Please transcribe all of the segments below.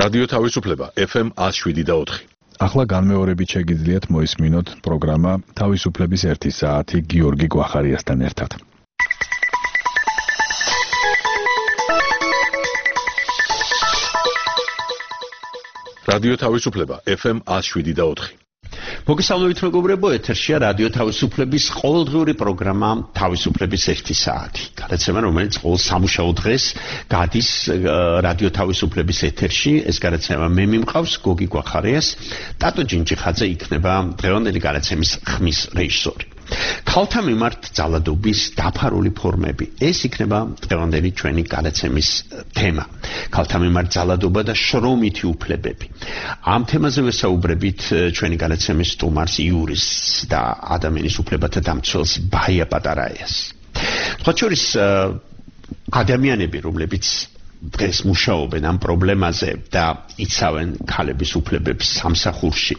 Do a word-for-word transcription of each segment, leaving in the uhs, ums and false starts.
რადიო თავისუფლება ეფ ემ one oh seven და four. ახლა განმეორებით შეგიძლიათ მოისმინოთ პროგრამა თავისუფლების ერთი საათი გიორგი გვახარიასთან ერთად. რადიო თავისუფლება ეფ ემ one oh seven და four. მოგესალმებით მეგობრებო, ეთერშია რადიო თავისუფლების ყოველდღიური პროგრამა თავისუფლების ერთი საათი. გადაცემა, რომელიც ყოველ სამუშაო დღეს გადის რადიო თავისუფლების ეთერში. ეს გადაცემა მე მიმყავს გოგი გვახარიას, ტატო ჯინჯიხაძე იქნება დღევანდელი გადაცემის ხმის რეჟისორი. ქალთა მიმართ ძალადობის დაფარული ფორმები. ეს იქნება დღევანდელი ჩვენი გადაცემის თემა. ქალთა მიმართ ძალადობა და შრომითი უფლებები. ამ თემაზე ვესაუბრებით ჩვენი გადაცემის სტუმარს იურისტს და ადამიანის უფლებათა დამცველს ბაია პატარაიას. სხვა შორის ადამიანები, რომლებიც დღეს მუშაობენ ამ პრობლემაზე და იცავენ ქალების უფლებებს სამსახურში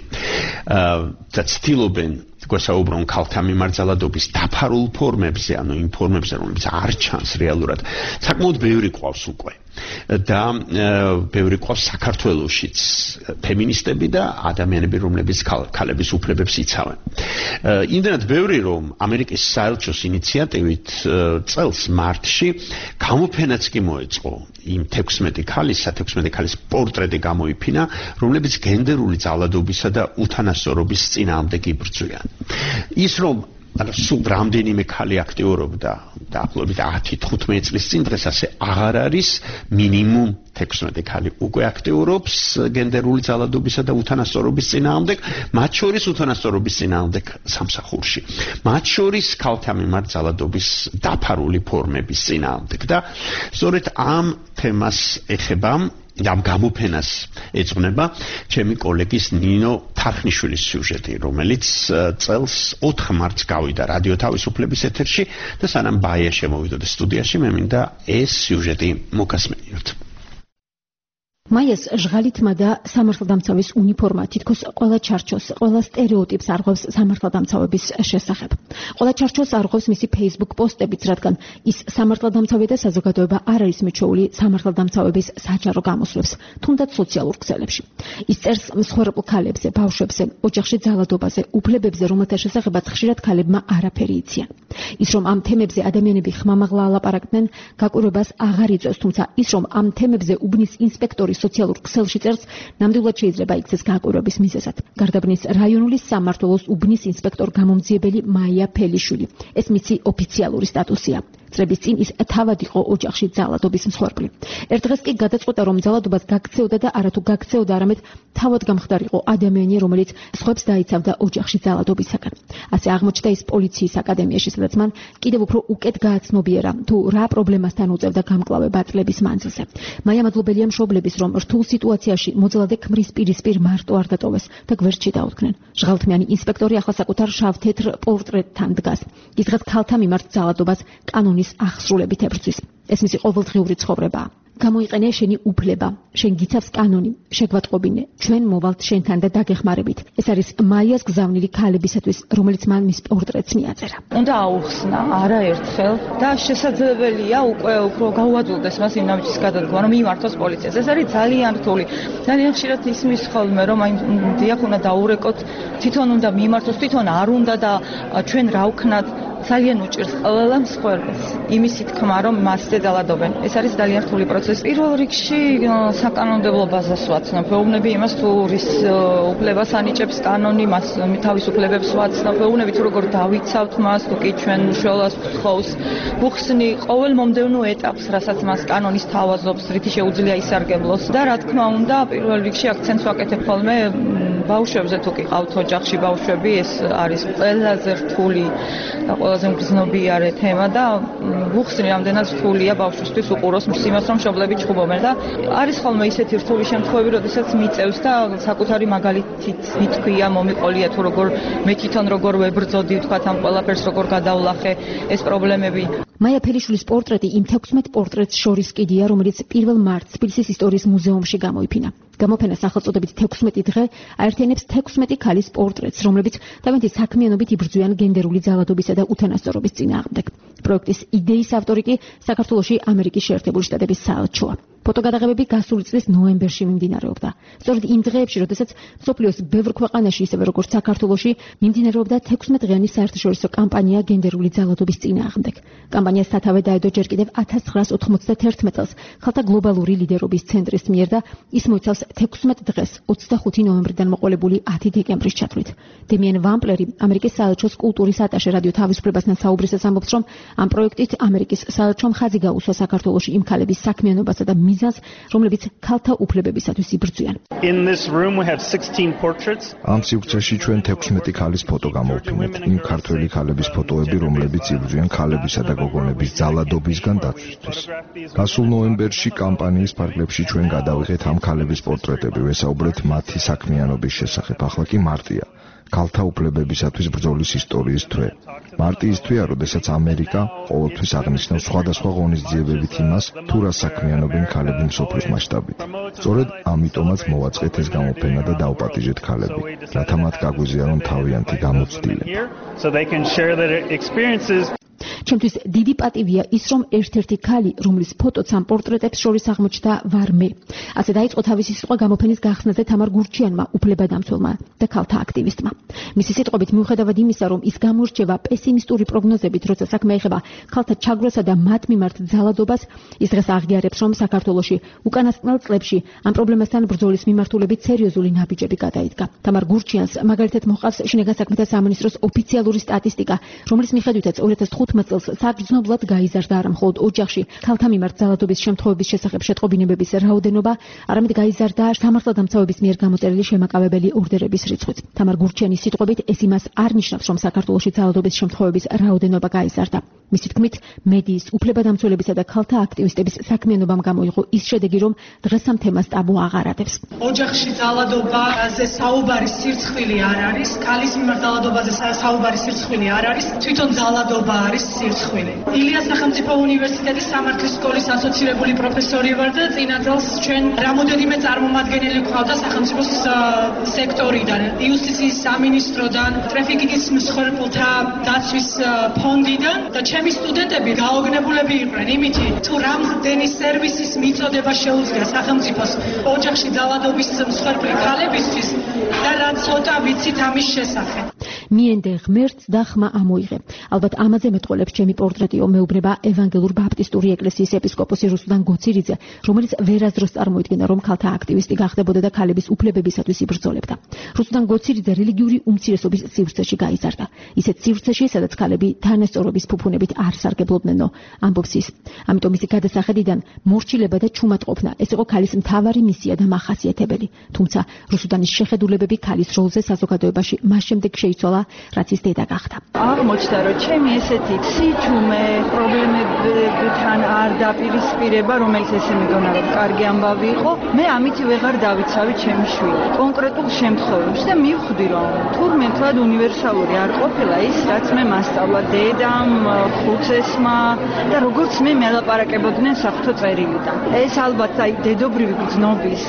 და ცდილობენ გვესაუბრონ ქალთა მიმართ ძალადობის დაფარულ ფორმებზე, ანუ იმ ფორმებზე, რომლებიც არ ჩანს რეალურად. საკმაოდ ბევრი ყავს უკვე და ბევრი ყავს საქართველოშიც ფემინისტები და ადამიანები, რომლებიც ქალების უფლებებს იცავენ. იმდენად ბევრი, რომ ამერიკის საელჩოს ინიციატივით წელს მარტში გამოფენაც კი მოეწყო იმ თექვსმეტი ქალისა, თექვსმეტი ქალის პორტრეტი გამოიფინა, რომლებიც გენდერული ძალადობისა და უთანასწორობის წინააღმდეგ იბრძვიან. ის რომ სულ რამდენიმე ქალი აქტიურობდა დაახლოებით ათი თხუთმეტი წლის წინ, დღეს ასე აღარ არის, მინიმუმ თექვსმეტი ქალი უკვე აქტიურობს გენდერული ძალადობისა და უთანასწორობის წინააღმდეგ, მათ შორის უთანასწორობის წინააღმდეგ სამსახურში, მათ შორის ქალთა მიმართ ძალადობის დაფარული ფორმების წინააღმდეგ და სწორედ ამ თემას ეხება ამ გამოფენას ეძღვნება ჩემი კოლეგის ნინო თარხნიშვილის სიუჟეტი, რომელიც წელს ოთხ მარტს გავიდა რადიო თავისუფლების ეთერში და სანამ ბაია შემოვიდოდა სტუდიაში, მე მინდა ეს სიუჟეტი მოგასმენიოთ. მაიას ჟღალითმა და სამართალდამცავის უნიფორმა თითქოს ყველა ჩარჩოს, ყველა სტერეოტიპს არღვევს სამართალდამცავების შესახებ. ყველა ჩარჩოს არღვევს მისი Facebook პოსტებიც, რადგან ის სამართალდამცავი და საზოგადოება არ არის მიჩვეული სამართალდამცავების საჯარო გამოსვლებს, თუნდაც სოციალურ ქსელებში. ის წერს მსხვერპლ ქალებზე, ბავშვებზე, ოჯახში ძალადობაზე, უფლებებზე, რომელთა შესახებაც ხშირად ქალებმა არაფერი იციან. ის რომ ამ თემებზე ადამიანები ხმამაღლა ალაპარაკდნენ, გაკვირვებას აღარ იწვევს, თუმცა ის რომ ამ თემებზე უბნის ინსპექტორი სოციალურ ქსელში წერს, ნამდვილად შეიძლება იქცეს გაკვირვების მიზეზად. გარდაბნის რაიონული სამმართველოს უბნის ინსპექტორ გამომძიებელი მაია ფელიშვილი. ეს მისი ოფიციალური სტატუსია. წრების წინ ის თავად იყო ოჯახში ძალადობის მსხვერპლი. ერთ დღეს კი გადაწყვეტა, რომ ძალადობას გაქცეოდა და არათუ გაქცეოდა, არამედ თავად გამხდარიყო ადამიანი, რომელიც სხვებს დაიცავდა ოჯახში ძალადობისაგან. ასე აღმოჩნდა ის პოლიციის აკადემიაში, სადაც მან კიდევ უფრო უკეთ გააცნობიერა, თუ რა პრობლემასთან უწევდა გამკლავება წლების მანძილზე. მაია მადლობელია მშობლების, რომ რთულ სიტუაციაში მოძალადე ქმრის პირისპირ მარტო არ დატოვეს და გვერდში დაუდგნენ. ჟღალთმიანი ინსპექტორი ახლა საკუთარ შავ-თეთრ პორტრეტთან დგას. ის დღეს ქალთა მიმართ ძალადობას კანონის აღსრულებით ებრძვის. ეს მისი ყოველდღიური ცხოვრებაა. გამოიყენე შენი უფლება, შენ გიცავს კანონი, შეგვატყობინე, ჩვენ მოვალთ შენთან და დაგეხმარებით. ეს არის მაიას გზავნილი ქალებისათვის, რომელიც მან მის პორტრეტს მიაწერა. უნდა აუხსნა არაერთხელ და შესაძლებელია უკვე უფრო გაუადვილდეს მას იმ ნაბიჯის გადადგმა, რომ მიმართოს პოლიციას. ეს არის ძალიან რთული. ძალიან ხშირად ისმის ხოლმე, რომ აი დიახ უნდა დაურეკოთ, თვითონ უნდა მიმართოს, თვითონ არ უნდა და ჩვენ რა ვქნათ, ძალიან უჭირს ყველა მსხვერპლს იმისი თქმა, რომ მასზე ძალადობენ. ეს არის ძალიან რთული პროცესი. პირველ რიგში საკანონმდებლო ბაზას ვაცნობ. ვეუბნები იმას, თუ რის უფლებას ანიჭებს კანონი, მას თავის უფლებებს ვაცნობ. ვეუბნები თუ როგორ დავიცავთ მას, თუ კი ჩვენ მშველას ვთხოვს. ვუხსნი ყოველ მომდევნო ეტაპს, რასაც მას კანონის თავაზობს, რითი შეუძლია ისარგებლოს და რა თქმა უნდა, პირველ რიგში აქცენტს ვაკეთებ ხოლმე ბავშვებზე, თუ კი ყავთ ოჯახში ბავშვები, ეს არის ყველაზე რთული და ყველაზე მგრძნობიარე თემა და ვუხსნი რამდენად რთულია ბავშვისთვის უყუროს იმას, რომ მშობლები ჩხუბობენ და არის ხოლმე ისეთი რთული შემთხვევები, როდესაც მიწევს და საკუთარი მაგალითით მითქვია, მომიყოლია თუ როგორ მე თვითონ როგორ ვებრძოდი, თქვათ ამ ყველაფერს როგორ გადავლახე ეს პრობლემები. მაია ფელიშვილის პორტრეტი იმ თექვსმეტ პორტრეტს შორის კიდია, რომელიც პირველ მარტს თბილისის ისტორიის მუზეუმში გამოიფინა. გამოფენას სახელწოდებით თექვსმეტი დღე აერთიანებს თექვსმეტი ქალის პორტრეტს, რომლებიც თავიანთი საქმიანობით იბრძვიან გენდერული ძალადობისა და უთანასწორობის წინააღმდეგ. პროექტის იდეის ავტორი კი საქართველოში ამერიკის შეერთებული შტატების საელჩოა. ფოტოგადაღებები გასული წლის ნოემბერში მიმდინარეობდა. სწორედ იმ დღეებში, როდესაც მსოფლიოს ბევრ ქვეყანაში, ისევე როგორც საქართველოში, მიმდინარეობდა თექვსმეტ დღიანი საერთაშორისო კამპანია გენდერული ძალადობის წინააღმდეგ. კამპანიას სათავე დაედო ჯერ კიდევ ათას ცხრაას ოთხმოცდათერთმეტ წელს ქალთა გლობალური ლიდერობის ცენტრის მიერ და ის მოიცავს თექვსმეტ დღეს ოცდახუთი ნოემბრიდან მოყოლებული ათი დეკემბრის ჩათვლით. დემიენ ვამპლერი, ამერიკის საელჩოს კულტურის ატაშე რადიო თავისუფლებასთან საუბრისას ამბობს, რომ ამ პროექტით ამერიკის საელჩომ ხაზი გაუსვა საქართველოში იმ ქალების საქმიანობასა და მიზანს, რომლებიც ქალთა უფლებებისათვის იბრძვიან. ამ სივრცეში ჩვენ თექვსმეტი ქალის ფოტო გამოვფინეთ. იმ ქართველი ქალების ფოტოები, რომლებიც იბრძვიან ქალებისა და გოგონების ძალადობისგან დაცვისთვის. გასულ ნოემბერში კამპანიის ფარგლებში ჩვენ გადავიღეთ ამ ქალების პორტრეტები, ვესაუბრეთ მათი საქმიანობის შესახებ. ახლა კი მარტია. ქალთა უფლებებისათვის ბრძოლის ისტორიის თვე. მარტიის თვეა, როდესაც ამერიკა ყოველთვის აღნიშნავს სხვადასხვა ღონისძიებებით იმას, თუ რა საქმიანობენ ქალები მსოფლიოს მასშტაბით. სწორედ ამიტომაც მოვაწყეთ ეს გამოფენა და დავპატიჟეთ ქალები, რათა მათ გაგვიზიარონ თავიანთი გამოცდილება. ჩემთვის დიდი პატივია ის, რომ ერთ-ერთი ქალი, რომლის ფოტოც ამ პორტრეტებს შორის აღმოჩნდა, ვარ მე. ასე დაიწყო თავისი სიტყვა გამოფენის გახსნაზე თამარ გურჩიანმა, უფლებადამცველმა და ქალთა აქტივისტმა. მისი სიტყვებით, მიუხედავად იმისა, რომ ის გამორჩევა პესიმისტური პროგნოზებით, როცა საქმე ეხება ქალთა ჩაგვრასა და მათ მიმართ ძალადობას, ის დღეს აღიარებს, რომ საქართველოში უკანასკნელ წლებში ამ პრობლემასთან ბრძოლის მიმართულებით სერიოზული ნაბიჯები გადაიდგა. თამარ გურჩიანს მაგალითად მოჰყავს შინაგან საქმეთა სამინისტროს ოფიციალური სტატისტიკა, რომლის მიხედვითაც ორი ათას თხუთმეტ წელს საგრძნობლად გაიზარდა არა მხოლოდ ოჯახში ქალთა მიმართ ძალადობის შემთხვევების შესახებ შეტყობინებების რაოდენობა, არამედ გაიზარდა სამართალდამცავების მიერ გამოწერილი შემაკავებელი ორდერების რიცხვიც. თამარ გურჩიანის სიტყვებით, ეს იმას არ ნიშნავს, რომ საქართველოში ძალადობის შემთხვევების რაოდენობა გაიზარდა. მისი თქმით, მედიის, უფლებადამცველებისა და ქალთა აქტივისტების საქმიანობამ გამოიღო ის შედეგი, რომ დღეს ამ თემას ტაბუ აღარ ადევს. ოჯახში ძალადობაზე საუბარი სირცხვილი არ არის, ქალის მიმართ ძალადობაზე საუბარი სირცხვილი არ არის, თვითონ ძალადობა არის სირცხვილი. ილიას სახელმწიფო უნივერსიტეტის სამართლის სკოლის ასოცირებული პროფესორი ვარ და წინა წელს ჩვენ რამოდენიმე წარმომადგენელი გვყავდა სახელმწიფოს სექტორიდან, იუსტიციის სამინისტროდან, ტრაფიკინგის მსხვერპლთა დაცვის ფონდიდან და ჩემი სტუდენტები გაოგნებულები იყვნენ იმითი, თუ რამდენი სერვისის მიწოდება შეუძლია სახელმწიფოს ოჯახში ძალადობის მსხვერპლი ქალებისთვის და რა ცოტა ვიცით ამის შესახებ. მიენდე ღმერთს და ხმა ამოიღე. ალბათ ამაზე მეტყოლებს ჩემი პორტრეტიო, მეუბნება ევანგელურ ბაპტისტური ეკლესიის ეპისკოპოსი რუსუდან გოცირიძე, რომელიც ვერასდროს წარმოიდგინა, რომ ქალთა აქტივისტი გახდებოდა და ქალების უფლებებისათვის იბრძოლებდა. რუსუდან გოცირიძე რელიგიური უმცირესობის სივრცეში გაიზარდა. ისეთ სივრცეში, სადაც ქალები თანასწორობის ფუფუნებით არ სარგებლობდნენო, ამბობს ის. ამიტომ მისი გადასახედიდან მორჩილება და ჩუმატყოფნა ეს იყო ქალის მთავარი მისია და მახასიათებელი. თუმცა რუსუდანის შეხედულებები ქალის როლზე საზოგადოებაში მას შემდეგ შეიცვალა, რაც ის დედა გახდა. აღმოჩნდა, რომ ჩემი ესეთი სიჩუმე პრობლემებთან არ დაპირისპირება, რომელიც ესე მეგონა რომ კარგი ამბავი იყო, მე ამით ვეღარ დავიცავი ჩემი შვილი. კონკრეტულ შემთხვევებში და მივხვდი, რომ თურმე თვად უნივერსალური არ ყოფილა ის, რაც მე მასწავლა დედამ, ხუცესმა და როგორც მე მელაპარაკებოდნენ საღვთო წერილიდან. ეს ალბათ აი დედობრივი გრძნობის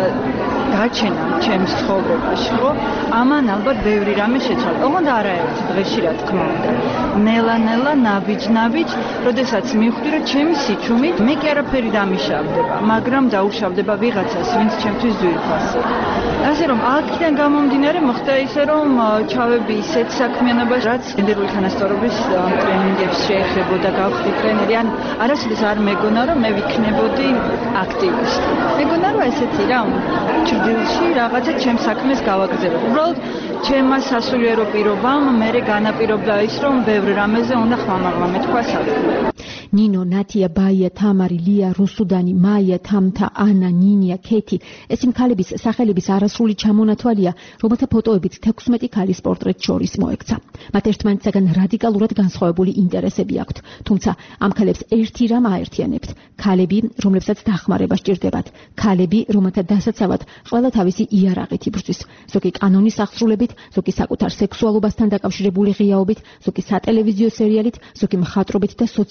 გაჩენა ჩემს ცხოვრებაში, ხო? ამან ალბათ ბევრი რამე შეცვალა. ოღონდ არაერთ დღეში, რა თქმა უნდა. ნელა-ნელა, ნაბიჯ-ნაბიჯ, როდესაც მივხვდი, რომ ჩემი სიჩუმით მე კი არაფერი დამიშავდება, მაგრამ დაუშავდება ვიღაცას, ვინც ჩემთვის ძვირფასია. ასე რომ აქედან გამომდინარე მოხდა ისე, რომ ჩავები ისეთ საქმიანობაში, რაც გენდერული თანასწორობის ტრენინგებს შეეხებოდა, გავხდი ტრენერი, ან არასოდეს არ მეგონა, რომ მე ვიქნებოდი აქტივისტი. მეგონა, რომ ესეთი რა, ჭრდილში რაღაცა ჩემს საქმეს გავაგრძელებ. უბრალოდ ჩემმა სასულიერო პირობამ მერე განაპირობა ის, რომ ბევრ რამეზე უნდა ხმამაღლა მეთქვა საქმე. ნინო, ნათია, ბაია, თამარი, ლია, რუსუდანი, მაია, თამთა, ანა, ნინია, ქეთი. ეს იმ ქალების სახელების არასრული ჩამონათვალია, რომელთა ფოტოებით თექვსმეტი ქალის პორტრეტ შორის მოექცა. მათ ერთმანეთისაგან რადიკალურად განსხვავებული ინტერესები აქვთ, თუმცა ამ ქალებს ერთი რამ აერთიანებთ: ქალები, რომლებსაც დახმარება სჭირდებათ, ქალები, რომელთა დასაცავად ყველა თავისი იარაღით იბრძვის, ზოგი კანონის აღსრულებით, ზოგი საკუთარ სექსუალობასთან დაკავშირებული ღიაობით, ზოგი სატელევიზიო სერიალით, ზოგი მხატვრობით და სოციალური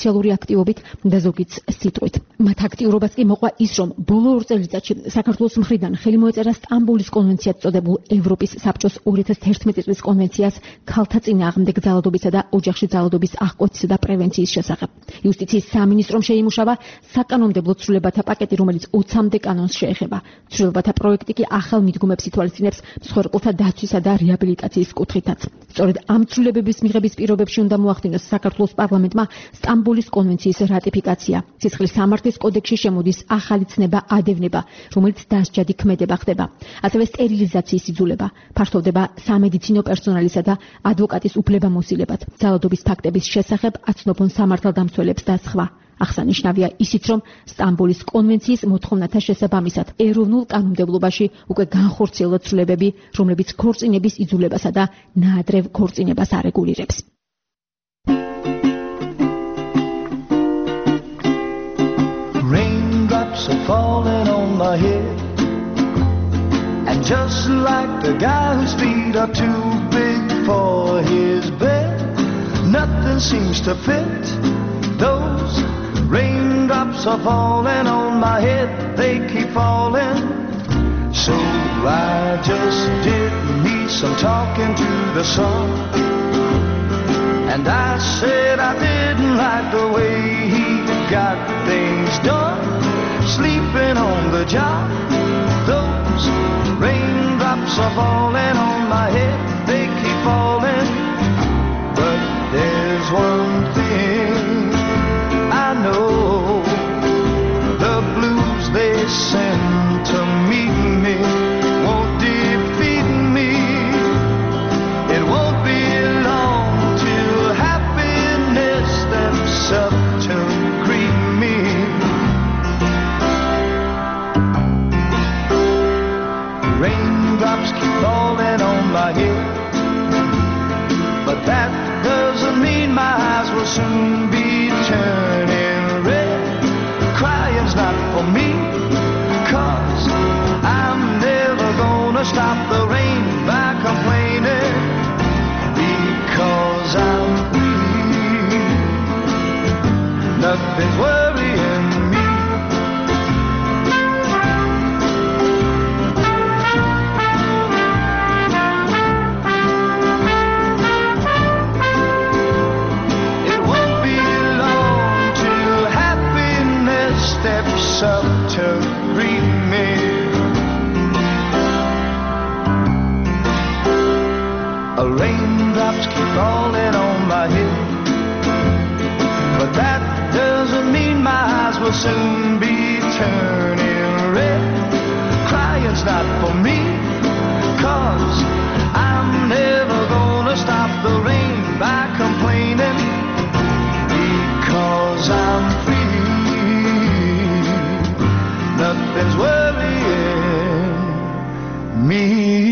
აქტივობით და ზოგიც სიტყვით. მათ აქტიურობას კი მოყვა ის, რომ ბოლო ორ წელიწადში საქართველოს მხრიდან ხელი მოეწერა სტამბოლის კონვენციად წოდებულ ევროპის საბჭოს ორი ათას თერთმეტი წლის კონვენციას ქალთა წინააღმდეგ ძალადობისა და ოჯახში ძალადობის აღკვეთისა და პრევენციის შესახებ. იუსტიციის სამინისტრომ შეიმუშავა საკანონმდებლო ცვლილებათა პაკეტი, რომელიც ოცამდე კანონს შეეხება. ცვლილებათა პროექტი კი ახალ მიდგომებს ითვალისწინებს მსხვერპლთა დაცვისა და რეაბილიტაციის კუთხითაც. სწორედ ამ ცვლილებების მიღების პირობებში უნდა მოახდინოს საქართველოს პარლამენტმა სტამბოლის კონვენციის რატიფიკაცია. სისხლის სამართლის კოდექსში შემოდის ახალი ცნება ადევნება, რომელიც დასჯადი ქმედება ხდება. ასევე სტერილიზაციის იძულება, ფართოვდება სამედიცინო პერსონალისა და ადვოკატის უფლებამოსილებად, ძალადობის ფაქტების შესახებ აცნობონ სამართალდამცველებს და სხვა. აღსანიშნავია ისიც, რომ სტამბოლის კონვენციის მოთხოვნათა შესაბამისად ეროვნულ კანონმდებლობაში უკვე განხორციელა ცვლილებები, რომლებიც ქორწინების იძულებასა და ნაადრევ ქორწინებას არეგულირებს. Raindrops are falling on my head, and just like the guy whose feet are too big for his bed, nothing seems to fit. Those raindrops are falling on my head, they keep falling. So I just did me some talking to the sun, and I said I didn't like the way he got things done, sleeping on the job. Those raindrops are falling on my head, they keep falling. But there's one thing I know, the blues they send to meet me won't defeat me. It won't be long till happiness steps up to greet me. Raindrops keep falling on my head, but that doesn't mean my eyes will soon be turning red. Crying's not for me, 'cause I'm never gonna stop the rain by complaining, because I'm free. Nothing's worrying me. Steps up to greet me. Raindrops keep falling on my head, but that doesn't mean my eyes will soon be turning red. Crying's not for me, 'cause I'm never gonna stop the rain by complaining, because I'm free. Nothing's worrying me.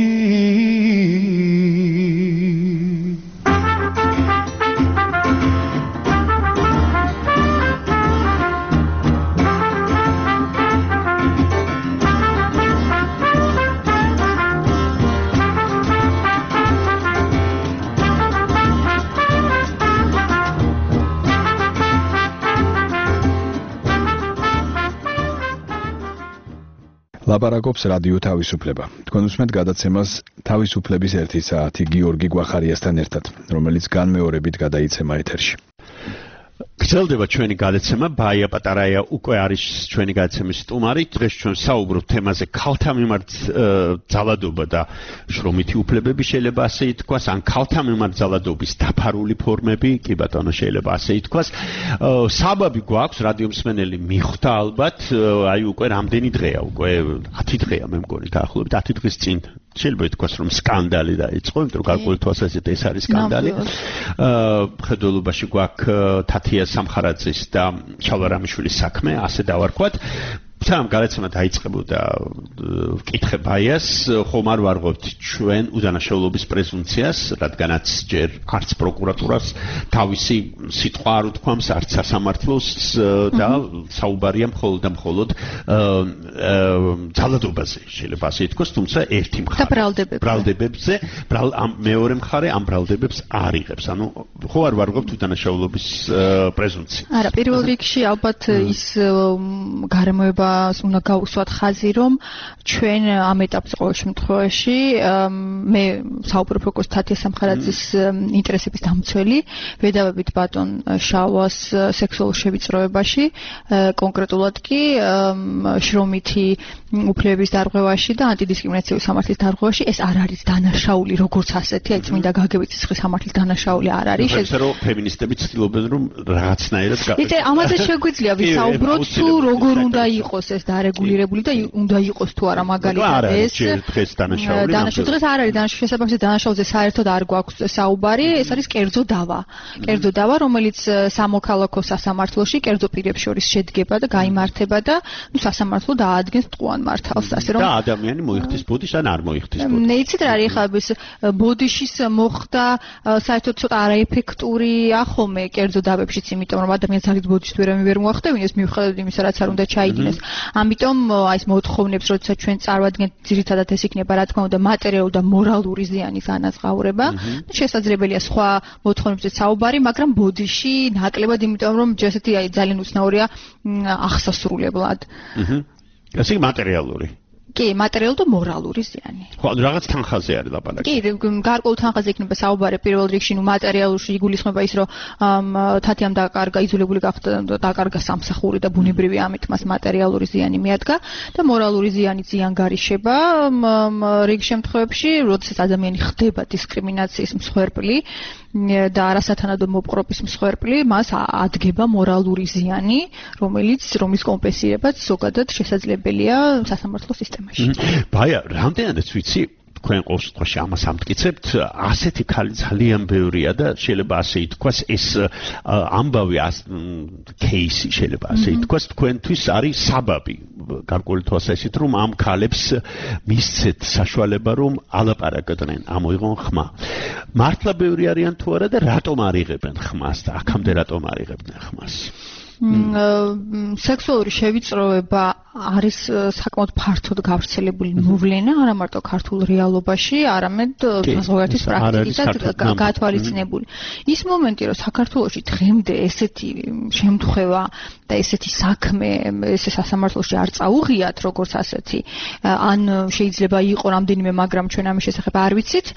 ლაპარაკობს რადიო თავისუფლება. თქვენ უსმენთ გადაცემას თავისუფლების ერთი საათი გიორგი გვახარიასთან ერთად, რომელიც განმეორებით გადაიცემა ეთერში. გრძელდება ჩვენი გადაცემა, ბაია პატარაია უკვე არის ჩვენი გადაცემის სტუმარი. დღეს ჩვენ საუბრობთ თემაზე ქალთა მიმართ ძალადობა და შრომითი უფლებები, შეიძლება ასე ითქვას, ან ქალთა მიმართ ძალადობის დაფარული ფორმები, კი ბატონო, შეიძლება ასე ითქვას. საბაბი გვაქვს, რადიო მსმენელი მიხვდა ალბათ, აი უკვე რამდენი დღეა, უკვე ათი დღეა მე მგონი, დაახლოებით ათი დღის წინ შეიძლება ითქვას, რომ სკანდალი დაიწყო, იმიტომ რომ გარკვეული თვალსაზრისით ეს არის სკანდალი. მხედველობაში გვაქვს თათია სამხარაძის და ჩალვარამიშვილის საქმე, ასე დავარქვათ. სამ გადაცემა დაიწყებოდა ვკითხებაიას ხომ არ ვარღვევთ ჩვენ უდანაშაულობის პრეზუმციას, რადგანაც ჯერ არც პროკურატურას თავისი სიტყვა არ უთქვამს, არც სასამართლოს და საუბარია მხოლოდ და მხოლოდ ძალადობაზე, შეიძლება ასე ითქვას, თუმცა ერთი მხარე ბრალდებებზე, მეორე მხარე ამ ბრალდებებს არ იღებს. ანუ ხო არ ვარღვევთ უდანაშაულობის პრეზუმცია. არა, პირველ რიგში ალბათ ის გარემოება უნდა გავუსვათ ხაზი, რომ ჩვენ ამ ეტაპზე ყოველ შემთხვევაში მე საუბრობ როგორც თათია სამხარაძის ინტერესების დამცველი, ვედავებით ბატონ შავას სექსუალურ შევიწროებაში, კონკრეტულად კი შრომითი უფლებების დარღვევაში და ანტიდისკრიმინაციული სამართლის დარღვევაში ეს არ არის დანაშაული როგორც ასეთი, აი წმინდა გაგებით სისხლის სამართლის დანაშაული არ არის. ეს რომ ფემინისტები ცდილობენ რომ რაღაცნაირად იცი ამაზე შეგვიძლია ვისაუბროთ თუ როგორ უნდა იყოს ეს დარეგულირებული და უნდა იყოს თუ არა მაგალითად ეს დღეს დანაშაული დანაშაული დღეს არ არის დანაშაული შესაბამისად დანაშაულზე საერთოდ არ გვაქვს საუბარი ეს არის კერძო დავა კერძო დავა რომელიც სამოქალაქო სასამართლოში კერძო პირებს შორის შედგება და გაიმართება და ნუ სასამართლო დაადგენს მტყუან მართალს ასე რომ და ადამიანი მოიხდის ბოდიშს ან არ მოიხდის ბოდიშს მე იცით რა არის ხა ეს ბოდიშის მოხდა საერთოდ ცოტა არაეფექტური ახომე კერძო დავებშიც იმიტომ რომ ადამიანს არის ბოდიშს ვერამე ვერ მოახდევინეს მიუხედავად იმისა რაც არ უნდა ჩაიდინეს ამიტომ აი ეს მოთხოვნებს როდესაც ჩვენ წარვადგენთ ძირითადად ეს იქნება რა თქმა უნდა მატერიალური და მორალური ზიანის ანაზღაურება შესაძლებელია სხვა მოთხოვნებზეც საუბარი მაგრამ ბოდიში ნაკლებად იმიტომ რომ ესეთი აი ძალიან უცნაურია ახსასრულებლად ასე მატერიალური კი, მატერიალური და მორალური ზიანი. ხო, რაღაც თანხაზე არის ლაპარაკი. კი, გარკვეულ თანხაზე იქნება საუბარი პირველ რიგში, ნუ მატერიალურში იგულისხმება ის, რომ თათიამ დაკარგა, იძულებული გახდა დაკარგა სამსახური და ბუნებრივი ამით მას მატერიალური ზიანი მიადგა და მორალური ზიანი ზიანგარიშება რიგ შემთხვევებში, როდესაც ადამიანი ხდება დისკრიმინაციის მსხვერპლი და არასათანადო მოპყრობის მსხვერპლი, მას ადგება მორალური ზიანი, რომელიც რომლის კომპენსირებაც ზოგადად შესაძლებელია სასამართლო სისტემაში. ბაია, რამდენადაც ვიცი, თქვენ ყოველ შემთხვევაში ამას ამტკიცებთ, ასეთი ქალი ძალიან ბევრია და შეიძლება ასე ითქვას, ეს ამბავი кейსი შეიძლება ასე ითქვას, თქვენთვის არის საბაბი გარკვეული თვალსაზრისით, რომ ამ ქალებს მისცეთ საშუალება, რომ ალაპარაკდნენ, ამოიღონ ხმა. მართლა ბევრი არიან თუ არა და რატომ არ იღებენ ხმას და აქამდე რატომ არ იღებდნენ ხმას? სექსუალური შევიწროება არის საკმაოდ ფართოდ გავრცელებული მოვლენა, არა მარტო ქართულ რეალობაში, არამედ საზღვარგარეთის პრაქტიკითაც გათვალისწინებული. ის მომენტი, რომ საქართველოში დღემდე ესეთი შემთხვევა და ესეთი საქმე ესე სასამართლოში არ წაუღიათ, როგორც ასეთი, ან შეიძლება იყო რამდენიმე, მაგრამ ჩვენ ამის შესახებ არ ვიცით,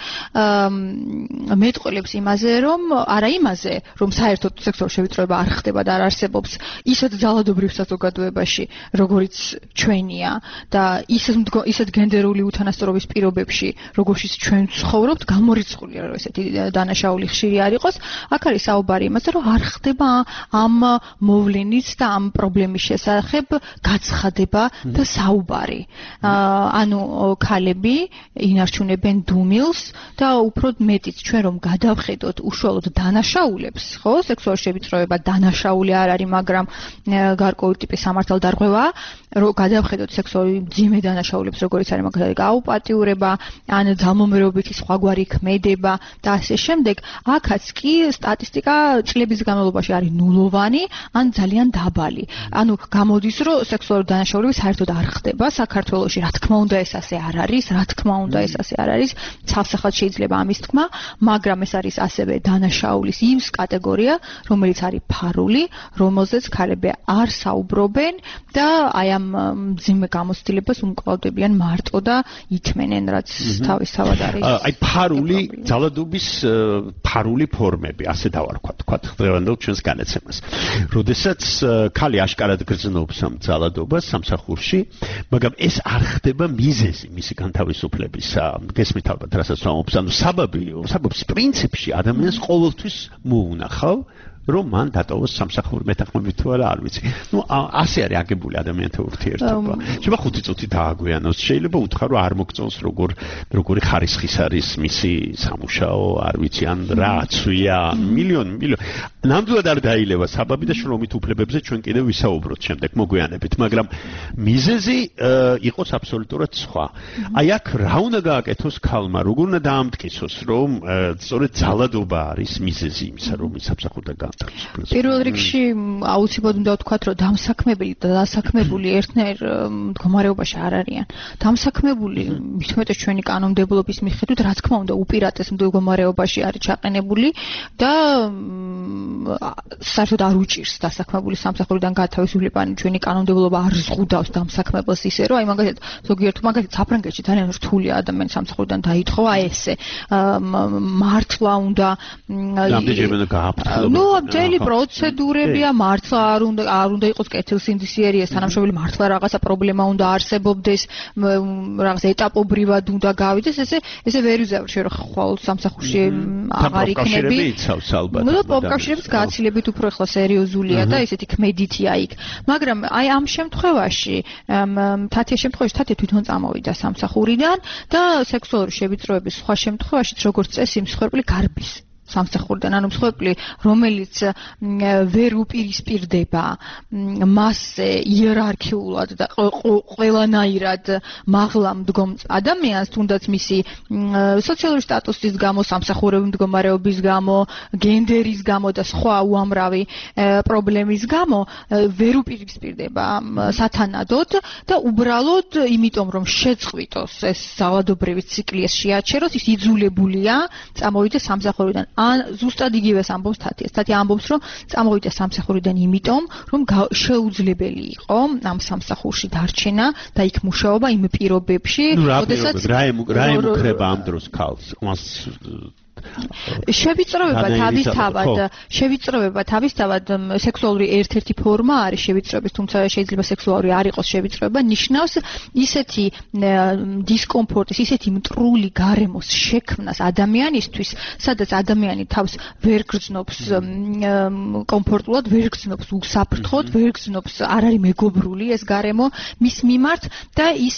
მეტყველებს იმაზე, რომ არა იმაზე, რომ საერთოდ სექსუალური შევიწროება არ ხდება და არ არსებობს ისეთ ძალადობრივ საზოგადოებაში, როგორიც ჩვენია და ისეთ ისეთ გენდერული უთანასწორობის პირობებში, როგორშიც ჩვენ ცხოვრობთ, გამორიცხულია რომ ესეთი დანაშაული ხშირი არ იყოს. აქ არის საუბარი იმაზე, რომ არ ხდება ამ მოვლენის და ამ პრობლემის შესახებ გაცხადება და საუბარი. ანუ ქალები ინარჩუნებენ დუმილს და უფრო მეტიც ჩვენ რომ გადავხედოთ უშუალოდ დანაშაულებს, ხო, სექსუალური შევიწროება დანაშაული არ არის, მაგრამ გარკვეული ტიპის სამართალდარღვევაა, რომ გადავხედოთ სექსუალური მძიმე დანაშაულებს, როგორიც არის მაგალითად გაუპატიურება, ან ძალმომრეობითი სხვაგვარი ქმედება და ასე შემდეგ, აქაც კი სტატისტიკა წლების განმავლობაში არის ნულოვანი, ან ძალიან დაბალი. ანუ გამოდის, რომ სექსუალური დანაშაულები საერთოდ არ ხდება საქართველოში, რა თქმა უნდა ეს ასე არ არის, რა თქმა უნდა ეს ასე არ არის, ცალსახად შეიძლება ამის თქმა, მაგრამ ეს არის ასევე დანაშაულის იმის კატეგორია, რომელიც არის ფარული, რომელზეც ქალები არ საუბრობენ და აი ამ მძიმე გამოცდილებას უმკლავდებიან მარტო და ითმენენ, რაც თავისთავად არის. აი ფარული ძალადობის ფარული ფორმები, ასე დავარქვა, თქვა დღევანდელ ჩვენს განაცემას. როდესაც ქალი აშკარად გრძნობს ამ ძალადობას სამსახურში, მაგრამ ეს არ ხდება მიზეზი მისი განთავისუფლებისა. გესმით ალბათ, რასაც ვამბობ, ანუ საბაბი,冊აბობს პრინციპში ადამიანს ყოველთვის მოუნახავ რომ მან დატოვოს სამსახური მეთანხმებით თუ არა, არ ვიცი. ნუ ასე არის აგებული ადამიანთა ურთიერთობა. შეიძლება ხუთი წუთი დააგვიანოს, შეიძლება უთხრა რომ არ მოგწონს როგორ როგორი ხარისხის არის მისი სამუშაო, არ ვიცი, ან რა აცვია, მილიონი მილიონი. ნამდვილად არ დაილევა საბაბი და შრომით უფლებებზე ჩვენ კიდევ ვისაუბროთ შემდეგ მოგვიანებით, მაგრამ მიზეზი იყოს აბსოლუტურად სხვა. აი აქ რა უნდა გააკეთოს ქალმა, როგორ უნდა დაამტკიცოს, რომ სწორედ ძალადობა არის მიზეზი იმისა, რომ ის სამსახურიდან განთავისუფლდეს. პირველ რიგში აუცილებლად უნდა ვთქვათ, რომ დამსაქმებელი და დასაქმებული ერთნაირ მდგომარეობაში არ არიან. დამსაქმებული მით უმეტეს ჩვენი კანონმდებლობის მიხედვით, რა თქმა უნდა, უპირატეს მდგომარეობაში არის ჩაყენებული და საერთოდ არ უჭირს დასაქმებული სამსახურიდან გათავისუფლება, ჩვენი კანონმდებლობა არ ზღუდავს დამსაქმებელს ისე, რომ აი მაგალითად ზოგიერთ მაგალითად საფრანგეთში ძალიან რთულია ადამიანის სამსახურიდან დაითხოვა ესე მართლა უნდა რამდენჯერმე გააფრთხილება. ნუ ძელი პროცედურებია, მართლა არ უნდა არ უნდა იყოს კეთილსინდისიერი ეს თანამშრომელი, მართლა რაღაცა პრობლემა უნდა არსებობდეს, რაღაც ეტაპობრივად უნდა გავიდეს, ესე ესე ვერ ვიზავრჩი რომ ხვალ სამსახურში აღარ იქნები. ნუ პროფკავშირების გაცილებით უფრო ახლა სერიოზულია და ესეთი ქმედითია იქ. მაგრამ აი ამ შემთხვევაში თათია შემთხვევაში თათია თვითონ წამოვიდა სამსახურიდან და სექსუალური შევიწროების სხვა შემთხვევაშიც როგორც წესი მსხვერპლი გარბის სამსახურიდან, ანუ მსხვერპლი, რომელიც ვერ უპირისპირდება მასზე იერარქიულად და ყველანაირად მაღლა მდგომ ადამიანს, თუნდაც მისი სოციალური სტატუსის გამო, სამსახურების მდგომარეობის გამო, გენდერის გამო და სხვა უამრავი პრობლემის გამო ვერ უპირისპირდება სათანადოდ და უბრალოდ იმიტომ რომ შეწყვიტოს ეს ძალადობრივი ციკლი ეს შეაჩეროს, ის იძულებულია წამოვიდეს სამსახურიდან. ან ზუსტად იგივეს ამბობს თათიას. თათია ამბობს, რომ წამოვიდა სამსახურიდან იმიტომ, რომ შეუძლებელი იყო ამ სამსახურში დარჩენა და იქ მუშაობა იმ პირობებში, როდესაც რა ემუქრება ამ დროს ქალს. შევიწროება თავისთავად შევიწროება თავისთავად სექსუალური ერთ-ერთი ფორმა არის შევიწროების, თუმცა შეიძლება სექსუალური არ იყოს შევიწროება, ნიშნავს ისეთი დისკომფორტის, ისეთი მტრული გარემოს შექმნას ადამიანისთვის, სადაც ადამიანი თავს ვერ გრძნობს კომფორტულად, ვერ გრძნობს უსაფრთხოდ, ვერ გრძნობს, არ არის მეგობრული ეს გარემო მის მიმართ და ის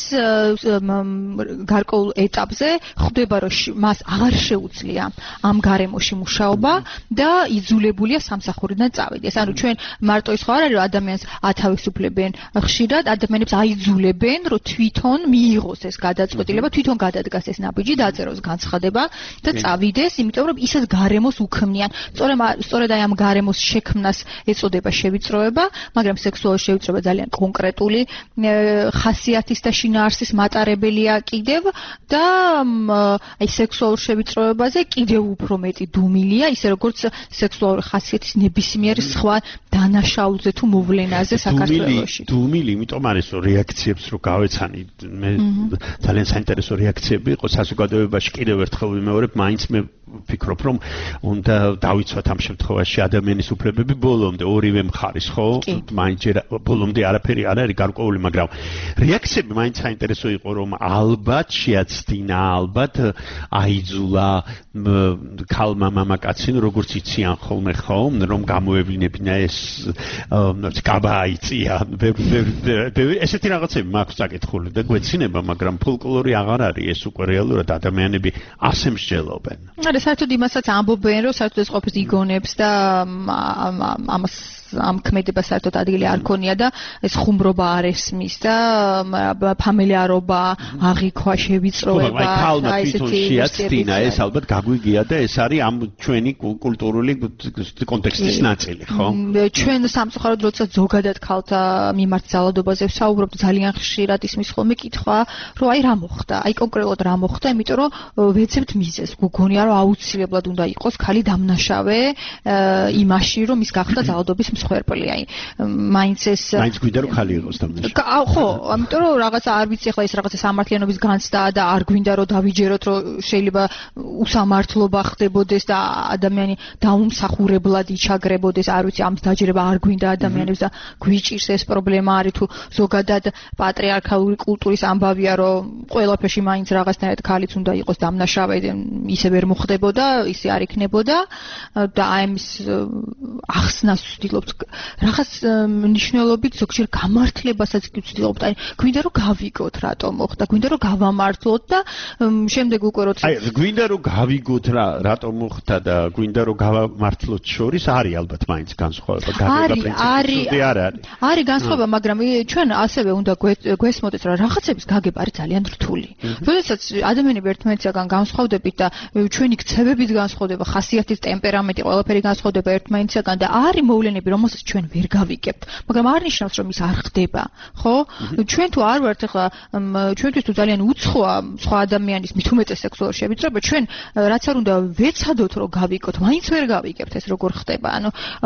გარკვეულ ეტაპზე ხვდება, რომ მას აღარ შეუძლია ამ გარემოში მუშაობა და იძულებულია სამსახურიდან წავიდეს. ანუ ჩვენ მარტო ის ხო არ არის, რომ ადამიანს ათავისუფლებენ, ხშირად ადამიანებს აიძულებენ, რომ თვითონ მიიღოს ეს გადაწყვეტილება, თვითონ გადადგას ეს ნაბიჯი, დაწეროს განცხადება და წავიდეს, იმიტომ რომ ისეთ გარემოს უქმნიან. სწორედ სწორედ აი ამ გარემოს შექმნას ეწოდება შევიწროება, მაგრამ სექსუალური შევიწროება ძალიან კონკრეტული ხასიათის და შინაარსის მატარებელია კიდევ და აი სექსუალურ შევიწროებაზე კიდევ უფრო მეტი დუმილია, ისე როგორც სექსუალური ხასიათის ნებისმიერი სხვა დანაშაულზე თუ მოვლენაზე საქართველოში. დუმილი, იმიტომ არის რომ რეაქციებს რო გავეცანი, მე ძალიან საინტერესო რეაქციები იყო საზოგადოებაში, კიდევ ერთხელ ვიმეორებ, მაინც მე ვფიქრობ, რომ უნდა დავიცვათ ამ შემთხვევაში ადამიანის უფლებები ბოლომდე, ორივე მხარის, ხო? მაინც ბოლომდე არაფერი არ არის გარკვეული, მაგრამ რეაქციები მაინც საინტერესო იყო, რომ ალბათ შეაცდინა, ალბათ აიძულა ქალმა მამაკაცին, როგორც იციან ხოლმე ხომ, რომ გამოევლინებინა ეს გაბაიწია. ესეთი რაღაცები მაქვს საკითხული და გვეცინება, მაგრამ ფოლკლორი აღარ არის ეს უკვე რეალურად ადამიანები ასე მსჯელობენ. არა, საერთოდ იმასაც ამბობენ, რომ საერთოდ ეს ყოფს იგონებს და ამას ამ ქმედებას საერთოდ ადგილი არ ქონია და ეს ხუმრობა არ ესმის და ფამილიარობა აღიქვა შევიწროება და ესეთი შეაცდინა ეს ალბათ გაგვიგია და ეს არის ამ ჩვენი კულტურული კონტექსტის ნაწილი, ხო? ჩვენ სამწუხაროდ როცა ზოგადად ქალთა მიმართ ძალადობაზე ვსაუბრობთ, ძალიან ხშირად ისმის ხოლმე კითხვა, რომ აი რა მოხდა, აი კონკრეტულად რა მოხდა, იმიტომ რომ ვეცებთ მიზეზს, გგონია რომ აუცილებლად უნდა იყოს ქალი დამნაშავე იმაში, რომ ის გახდა ძალადობის მსხვერპლი, აი მაინც ეს მაინც გვინდა რომ ხალი იყოს დამნაშავე. ხო, ამიტომ რომ რაღაცა არ ვიცი ახლა ეს რაღაცა სამართლიანობის განცდაა და არ გვინდა რომ დავიჯეროთ რომ შეიძლება უსამართლობა ხდებოდეს და ადამიანი დაუმსახურებლად იჩაგრებოდეს, არ ვიცი ამის დაჯერება არ გვინდა ადამიანებს და გვიჭირს ეს პრობლემა არის თუ ზოგადად პატრიარქალური კულტურის ამბავია რომ ყველაფერში მაინც რაღაცნაირად ქალიც უნდა იყოს დამნაშავე, ისე ვერ მოხდებოდა, ისე არ იქნებოდა და აი ამის ახსნას ვცდილობთ რაღაც მნიშვნელობით ზოგჯერ გამართლებასაც კი ვცდილობთ, აი გვინდა რომ გავიგოთ რატომ მოხდა, გვინდა რომ გავამართლოთ და შემდეგ უკვე როცა აი გვინდა რომ გავიგოთ რა რატომ მოხდა და გვინდა რომ გავამართლოთ შორის არის ალბათ მაინც განსხვავება არის არის არის განსხვავება, მაგრამ ჩვენ ასევე უნდა გვესმოდეთ რომ რაღაცების გაგება არის ძალიან რთული. როდესაც ადამიანები ერთმანეთისგან განსხვავდებით და ჩვენი ქცევების განსხვავდება, ხასიათის, ტემპერამენტი, ყველაფერი განსხვავდება ერთმანეთისგან და არის მოვლენები, რომელსაც ჩვენ ვერ გავიგებთ, მაგრამ არ ნიშნავს რომ ის არ ხდება, ხო? ჩვენ თუ არ ვართ ახლა ჩვენთვის თუ ძალიან უცხოა სხვა ადამიანის მით უმეტეს სექსუალური შევიწროება, ჩვენ რაც არ უნდა ვეცადოთ რომ გავიგოთ, მაინც ვერ გავიგებთ ეს როგორ ხდება. ანუ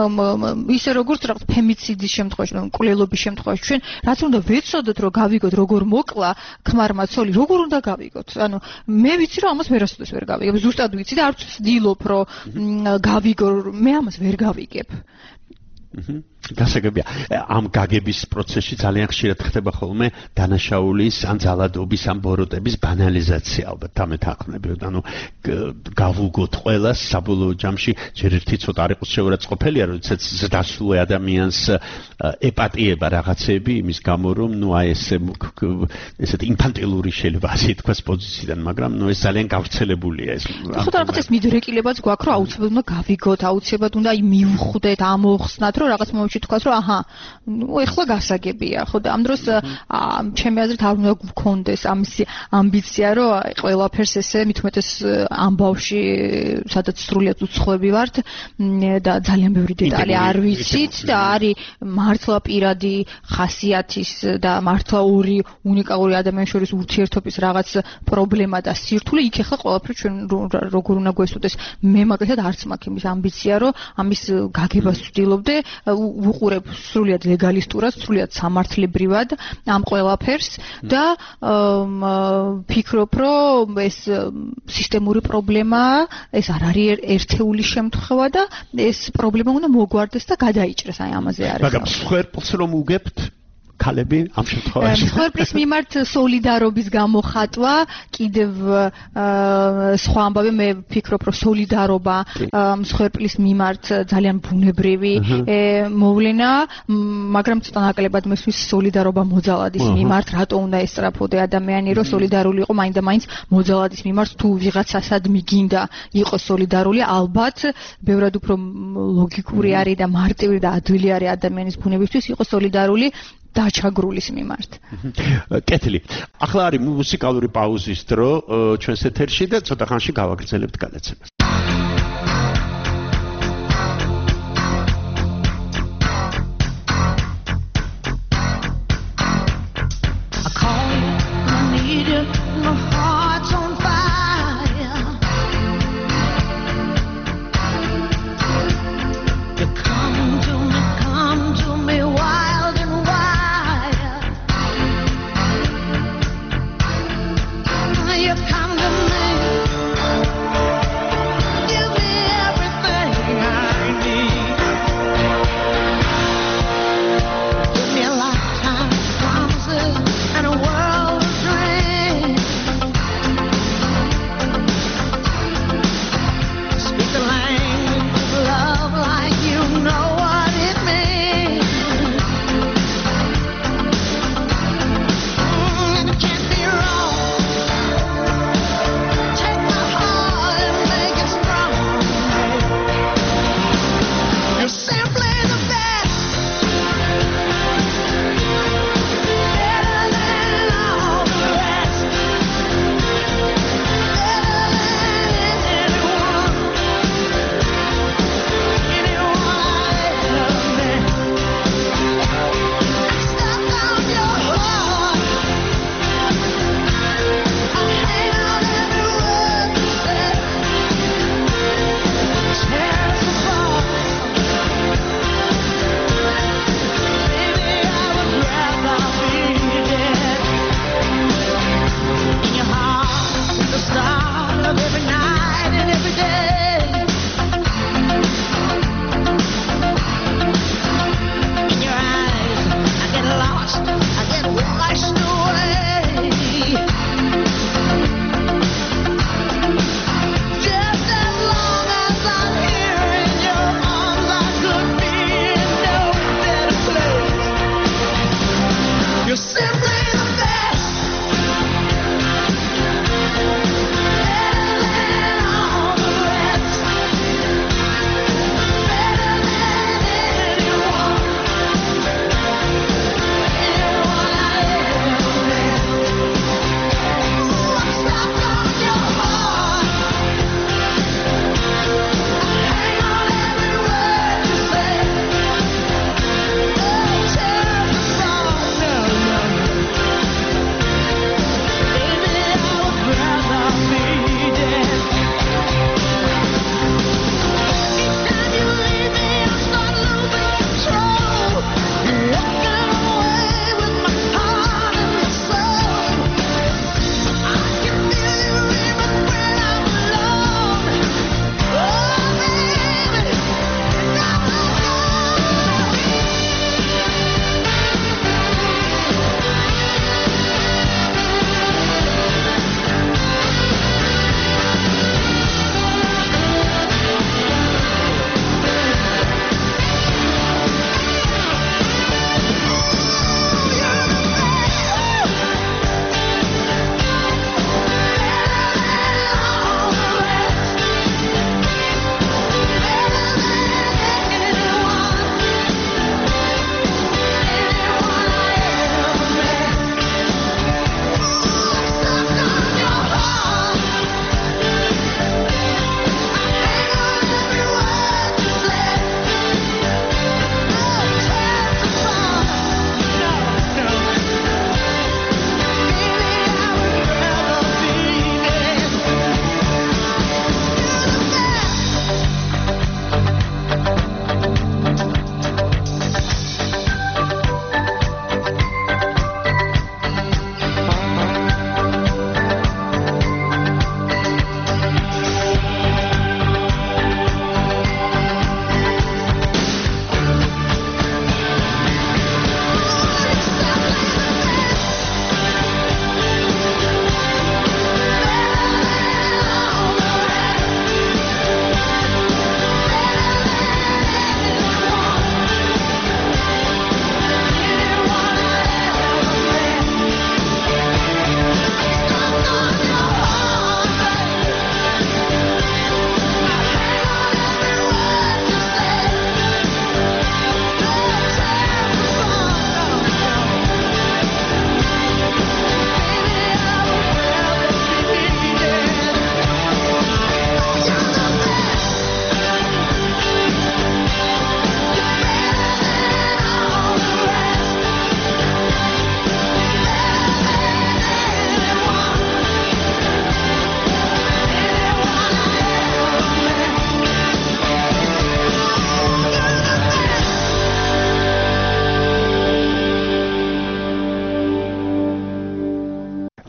ისე როგორც რაღაც ფემიციდის შემთხვევაში, მკვლელობის შემთხვევაში, ჩვენ რაც უნდა ვეცადოთ რომ გავიგოთ როგორ მოკლა ქმარმა ცოლი, როგორ უნდა გავიგოთ. ანუ მე ვიცი რომ ამას ვერასოდეს ვერ გავიგებ, ზუსტად ვიცი და არც ვცდილობ რომ გავიგო, მე ამას ვერ გავიგებ. Mhm. გასაგებია ამ გაგების პროცესში ძალიან ხშირად ხდება ხოლმე დანაშაულის ან ძალადობის ან ბოროტების ბანალიზაცია ალბათ დამეთანხმები ანუ გავუგოთ ყველას საბოლოო ჯამში ჯერ ერთი ცოტა არ იყოს შეურაცხყოფელია როდესაც დასულე ადამიანს ეპატიება რაღაცები იმის გამო რომ ნუ აი ესე ესეთ ინფანტილური შეიძლება ასე თქვას პოზიციიდან მაგრამ ნუ ეს ძალიან გავრცელებულია ეს ხო და რაღაც ეს მიდრეკილებაც გვაქვს რომ აუცილებლად უნდა გავიგოთ აუცილებლად უნდა აი მივხვდეთ ამოხსნათ რომ რაღაც მომენტში თქვას რომ აჰა ნუ ეხლა გასაგებია ხო და ამ დროს ჩემი აზრით არ უნდა გქონდეს ამის ამბიცია რომ ყველაფერს ესე მithumetes ამბავში სადაც სრულიად უცხოები ვართ და ძალიან ბევრი დეტალი არ ვიცით და არის მართლა პირადი ხასიათის და მართლა ორი უნიკალური ადამიანის შორის ურთიერთობის რაღაც პრობლემა და სირთულე იქ ეხლა ყველაფერი ჩვენ როგორ უნდა გვესწოდეს მე მაგალითად არც მაქვს იმის ამბიცია რომ ამის გაგებას ვცდილობდე უყურებ სრულიად ლეგალისტურად, სრულიად სამართლებრივად ამ ყველაფერს და ფიქრობ, რომ ეს სისტემური პრობლემაა, ეს არ არის ერთეული შემთხვევა და ეს პრობლემა უნდა მოგვარდეს და გადაიჭრეს, აი ამაზე არის. მაგრამ სხვერპლს რომ უგებთ ქალები ამ შემთხვევაში მსხვერპლის მიმართ სოლიდარობის გამოხატვა კიდევ სხვა ამბავი მე ვფიქრობ რომ სოლიდარობა მსხვერპლის მიმართ ძალიან ბუნებრივი მოვლენა მაგრამ ცოტა ნაკლებად მესმის სოლიდარობა მოძალადის მიმართ რატო უნდა ესწრაფოდე ადამიანი რომ სოლიდარული იყო მაინდა მაინც მოძალადის მიმართ თუ ვიღაცასად მიგინდა იყოს სოლიდარული ალბათ ბევრად უფრო ლოგიკური არის და მარტივი და ადვილი არის ადამიანის ბუნებისთვის იყოს სოლიდარული დაჩაგრულის მიმართ. კეთილი. ახლა არის მუსიკალური პაუზის დრო ჩვენს ეთერში და ცოტა ხანში გავაგრძელებთ გადაცემას.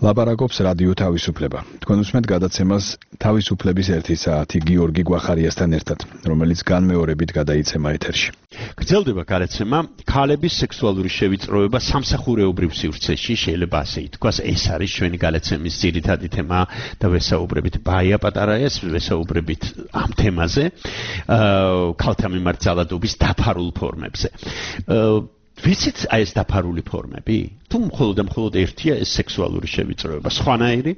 ლაპარაკობს რადიო თავისუფლება. თქვენ უსმენთ გადაცემას თავისუფლების ერთი საათი გიორგი გვახარიასთან ერთად, რომელიც განმეორებით გადაიცემა ეთერში. გრძელდება გადაცემა ქალების სექსუალური შევიწროება სამსახურეობრივ სივრცეში, შეიძლება ასე ითქვას, ეს არის ჩვენი გადაცემის ძირითადი თემა და ვესაუბრებით ბაია პატარაიას, ვესაუბრებით ამ თემაზე, ქალთა მიმართ ძალადობის დაფარულ ფორმებზე. ვიცით აი ეს დაფარული ფორმები? თუ მხოლოდ და მხოლოდ ერთია ეს სექსუალური შევიწროება, სხვანაირი?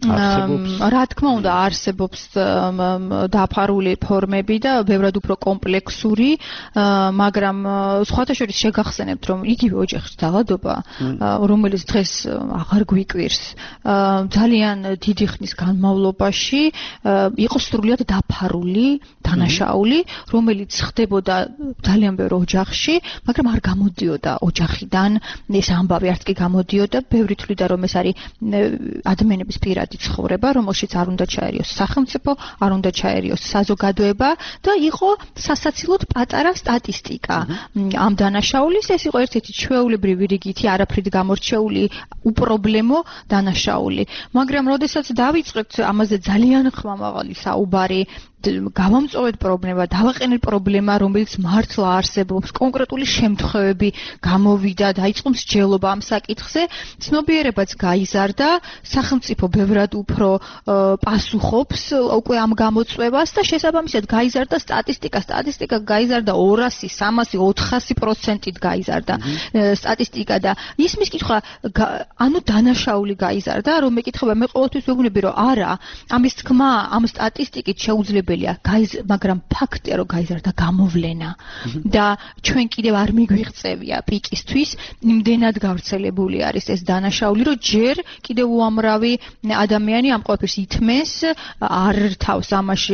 რა თქმა უნდა არსებობს დაფარული ფორმები და ბევრად უფრო კომპლექსური, მაგრამ სხვათა შორის შეგახსენებთ, რომ იგივე ოჯახის ძალადობა, რომელიც დღეს აღარ გვიკვირს, ძალიან დიდი ხნის განმავლობაში იყო სრულიად დაფარული, დანაშაული, რომელიც ხდებოდა ძალიან ბევრ ოჯახში, მაგრამ არ გამოდიოდა ოჯახიდან, ეს ამბავი არც კი გამოდიოდა, ბევრი თვლიდა, რომ ეს არის ადამიანების პირადი ცხოვრება, რომელშიც არ უნდა ჩაერიოს სახელმწიფო, არ უნდა ჩაერიოს საზოგადოება და იყო სასაცილოდ პატარა სტატისტიკა ამ დანაშაულის, ეს იყო ერთ-ერთი ჩვეულებრივი რიგითი, არაფრით გამორჩეული, უპრობლემო დანაშაული. მაგრამ როდესაც დავიწყებთ ამაზე ძალიან ხმამაღალი საუბარი, გავამწოვეთ პრობლემა, დავაყენეთ პრობლემა, რომელიც მართლა არსებობს, კონკრეტული შემთხვევები გამოვიდა, დაიწყო მსჯელობა ამ საკითხზე, ცნობიერებაც გაიზარდა, სახელმწიფო ბევრად უფრო პასუხობს უკვე ამ გამოწვევას და შესაბამისად გაიზარდა სტატისტიკა, სტატისტიკა გაიზარდა ორასი, სამასი, ოთხასი პროცენტით გაიზარდა სტატისტიკა და ისმის კითხვა, ანუ დანაშაული გაიზარდა, რომ მეკითხება, მე ყოველთვის ვეგონები, რომ არა, ამის თქმა, ამ სტატისტიკით შეუძლია მაგრამ ფაქტია, რომ გაიზარდა გამოვლენა და ჩვენ კიდევ არ მიგვიღწევია პიკისთვის, იმდენად გავრცელებული არის ეს დანაშაული, რომ ჯერ კიდევ უამრავი ადამიანი ამ ყველაფერს ითმეს, არ რთავს ამაში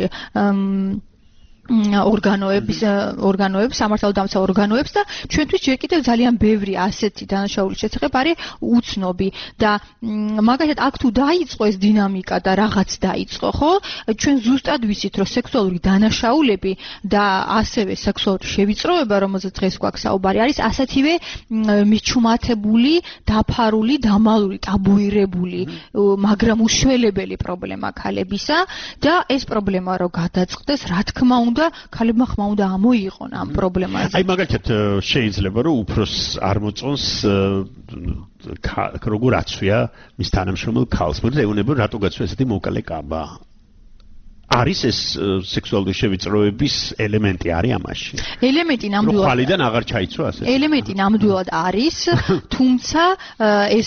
ორგანოების ორგანოებს, სამართალდამცავ ორგანოებს და ჩვენთვის ჯერ კიდევ ძალიან ბევრი ასეთი დანაშაულის შესახებ არის უცნობი და მაგალითად აქ თუ დაიწყო ეს დინამიკა და რაღაც დაიწყო, ხო? ჩვენ ზუსტად ვიცით, რომ სექსუალური დანაშაულები და ასევე სექსუალური შევიწროება, რომელზეც დღეს გვაქვს საუბარი, არის ასეთივე მიჩუმათებული, დაფარული, დამალული, ტაბუირებული, მაგრამ უშველებელი პრობლემა ქალებისა და ეს პრობლემა რო გადაწყდეს, რა თქმა უნდა და ქალებმა ხმა უნდა ამოიღონ ამ პრობლემაზე. აი მაგალითად შეიძლება რომ უფროს არ მოწონს როგორ აცვია მის თანამშრომელ ქალს, მაგრამ ეუბნება რატო გაცვია ესეთი მოკლე კაბა. არის ეს სექსუალური შევიწროების ელემენტი არის ამაში? ელემენტი ნამდვილად ხვალიდან აღარ ჩაიცვა ასე? ელემენტი ნამდვილად არის, თუმცა ეს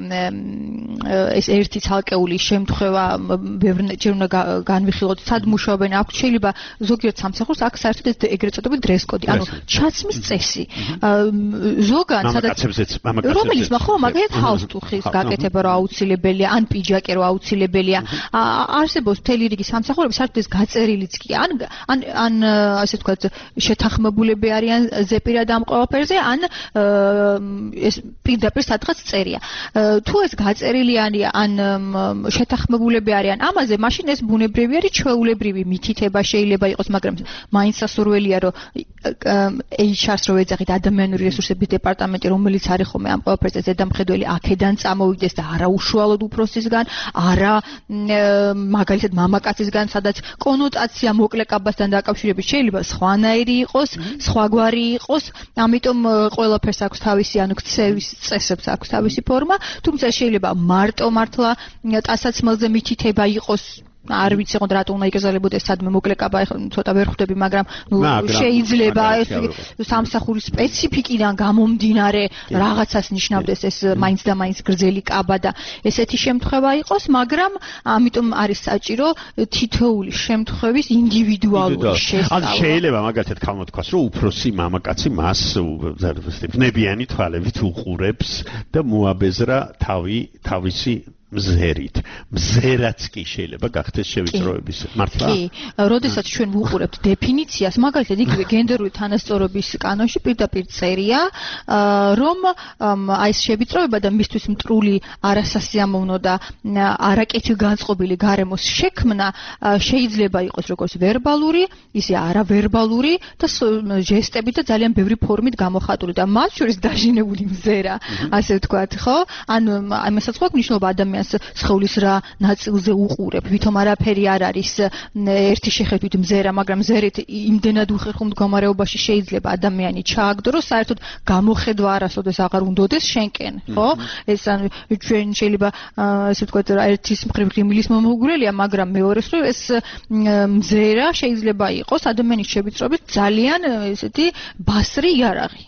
ეს ერთი ცალკეული შემთხვევა ბევრჯერ უნდა განვიხილოთ, სად მუშაობენ, აქ შეიძლება ზოგიერთ სამსახურს აქ საერთოდ ეს ეგრეთ წოდებული დრესკოდი, ანუ ჩაცმის წესი. ზოგან სადაც რომელიც ხო, მაგალითად ჰალსტუხის გაკეთება რა აუცილებელია, ან პიჯაკი რა აუცილებელია. არსებობს მთელი რიგი სამსახურები საერთოდ ეს გაწერილიც კი ან ან ან ასე ვთქვათ შეთანხმებულები არიან ზეპირად ამ ყველაფერზე ან ეს პირდაპირ სადღაც წერია. თუ ეს გაწერილი ან შეთანხმებულები არიან ამაზე, მაშინ ეს ბუნებრივი არის, ჩვეულებრივი მითითება შეიძლება იყოს, მაგრამ მაინც სასურველია, რომ ეიჩ არ-ს რო ეძახით, ადამიანური რესურსების დეპარტამენტი, რომელიც არის ხოლმე ამ ყველაფერზე ზედამხედველი, აქედან წამოვიდეს და არა უშუალოდ უფროსისგან, არა მაგალითად მამაკაცისგან, სადაც კონოტაცია მოკლე კაბასთან დაკავშირებით შეიძლება სხვანაირი იყოს, სხვაგვარი იყოს, ამიტომ ყველაფერს აქვს თავისი, ანუ ქცევის წესებს აქვს თავისი ფორმა, თუმცა შეიძლება მარტო მართლა ტანსაცმელზე მითითება იყოს, არ ვიცი ხო რატო უნდა იგრძელებოდეს სადმე მოკლე კაბა, ცოტა ვერ ხვდები, მაგრამ შეიძლება ეს სამსახურის სპეციფიკიდან გამომდინარე რაღაცას ნიშნავდეს ეს მაინც და მაინც გრძელი კაბა და ესეთი შემთხვევა იყოს, მაგრამ ამიტომ არის საჭირო თითოეული შემთხვევის ინდივიდუალური შესწავლა. ან შეიძლება მაგალითად ქალმოთქვას, რომ უფროსი მამაკაცი მას ბნებიანი თვალებით უყურებს და მოაბეზრა თავი თავისი მზერით. მზერაც კი შეიძლება გახდეს შევიწროების მართლა? კი, როდესაც ჩვენ ვუყურებთ დეფინიციას, მაგალითად იგივე გენდერული თანასწორობის კანონში პირდაპირ წერია, რომ აი ეს შევიწროება და მისთვის მტრული არასასიამოვნო და არაკეთილ განწყობილი გარემოს შექმნა შეიძლება იყოს როგორც ვერბალური, ისე არავერბალური და ჟესტებით და ძალიან ბევრი ფორმით გამოხატული და მათ შორის დაჟინებული მზერა, ასე ვთქვათ, ხო? ანუ ამასაც გვაქვს მნიშვნელობა ადამიანს ადამიანს სხეულის რა ნაწილზე უყურებ, ვითომ არაფერი არ არის ერთი შეხედვით მზერა, მაგრამ მზერით იმდენად უხერხულ მდგომარეობაში შეიძლება ადამიანი ჩააგდოს, საერთოდ გამოხედვა არასოდეს აღარ უნდოდეს შენკენ, ხო? ეს ანუ ჩვენ შეიძლება ასე ვთქვათ, ერთის მხრივ ღიმილის მომგვრელია, მაგრამ მეორეს მხრივ ეს მზერა შეიძლება იყოს ადამიანის შევიწრობით ძალიან ესეთი ბასრი იარაღი.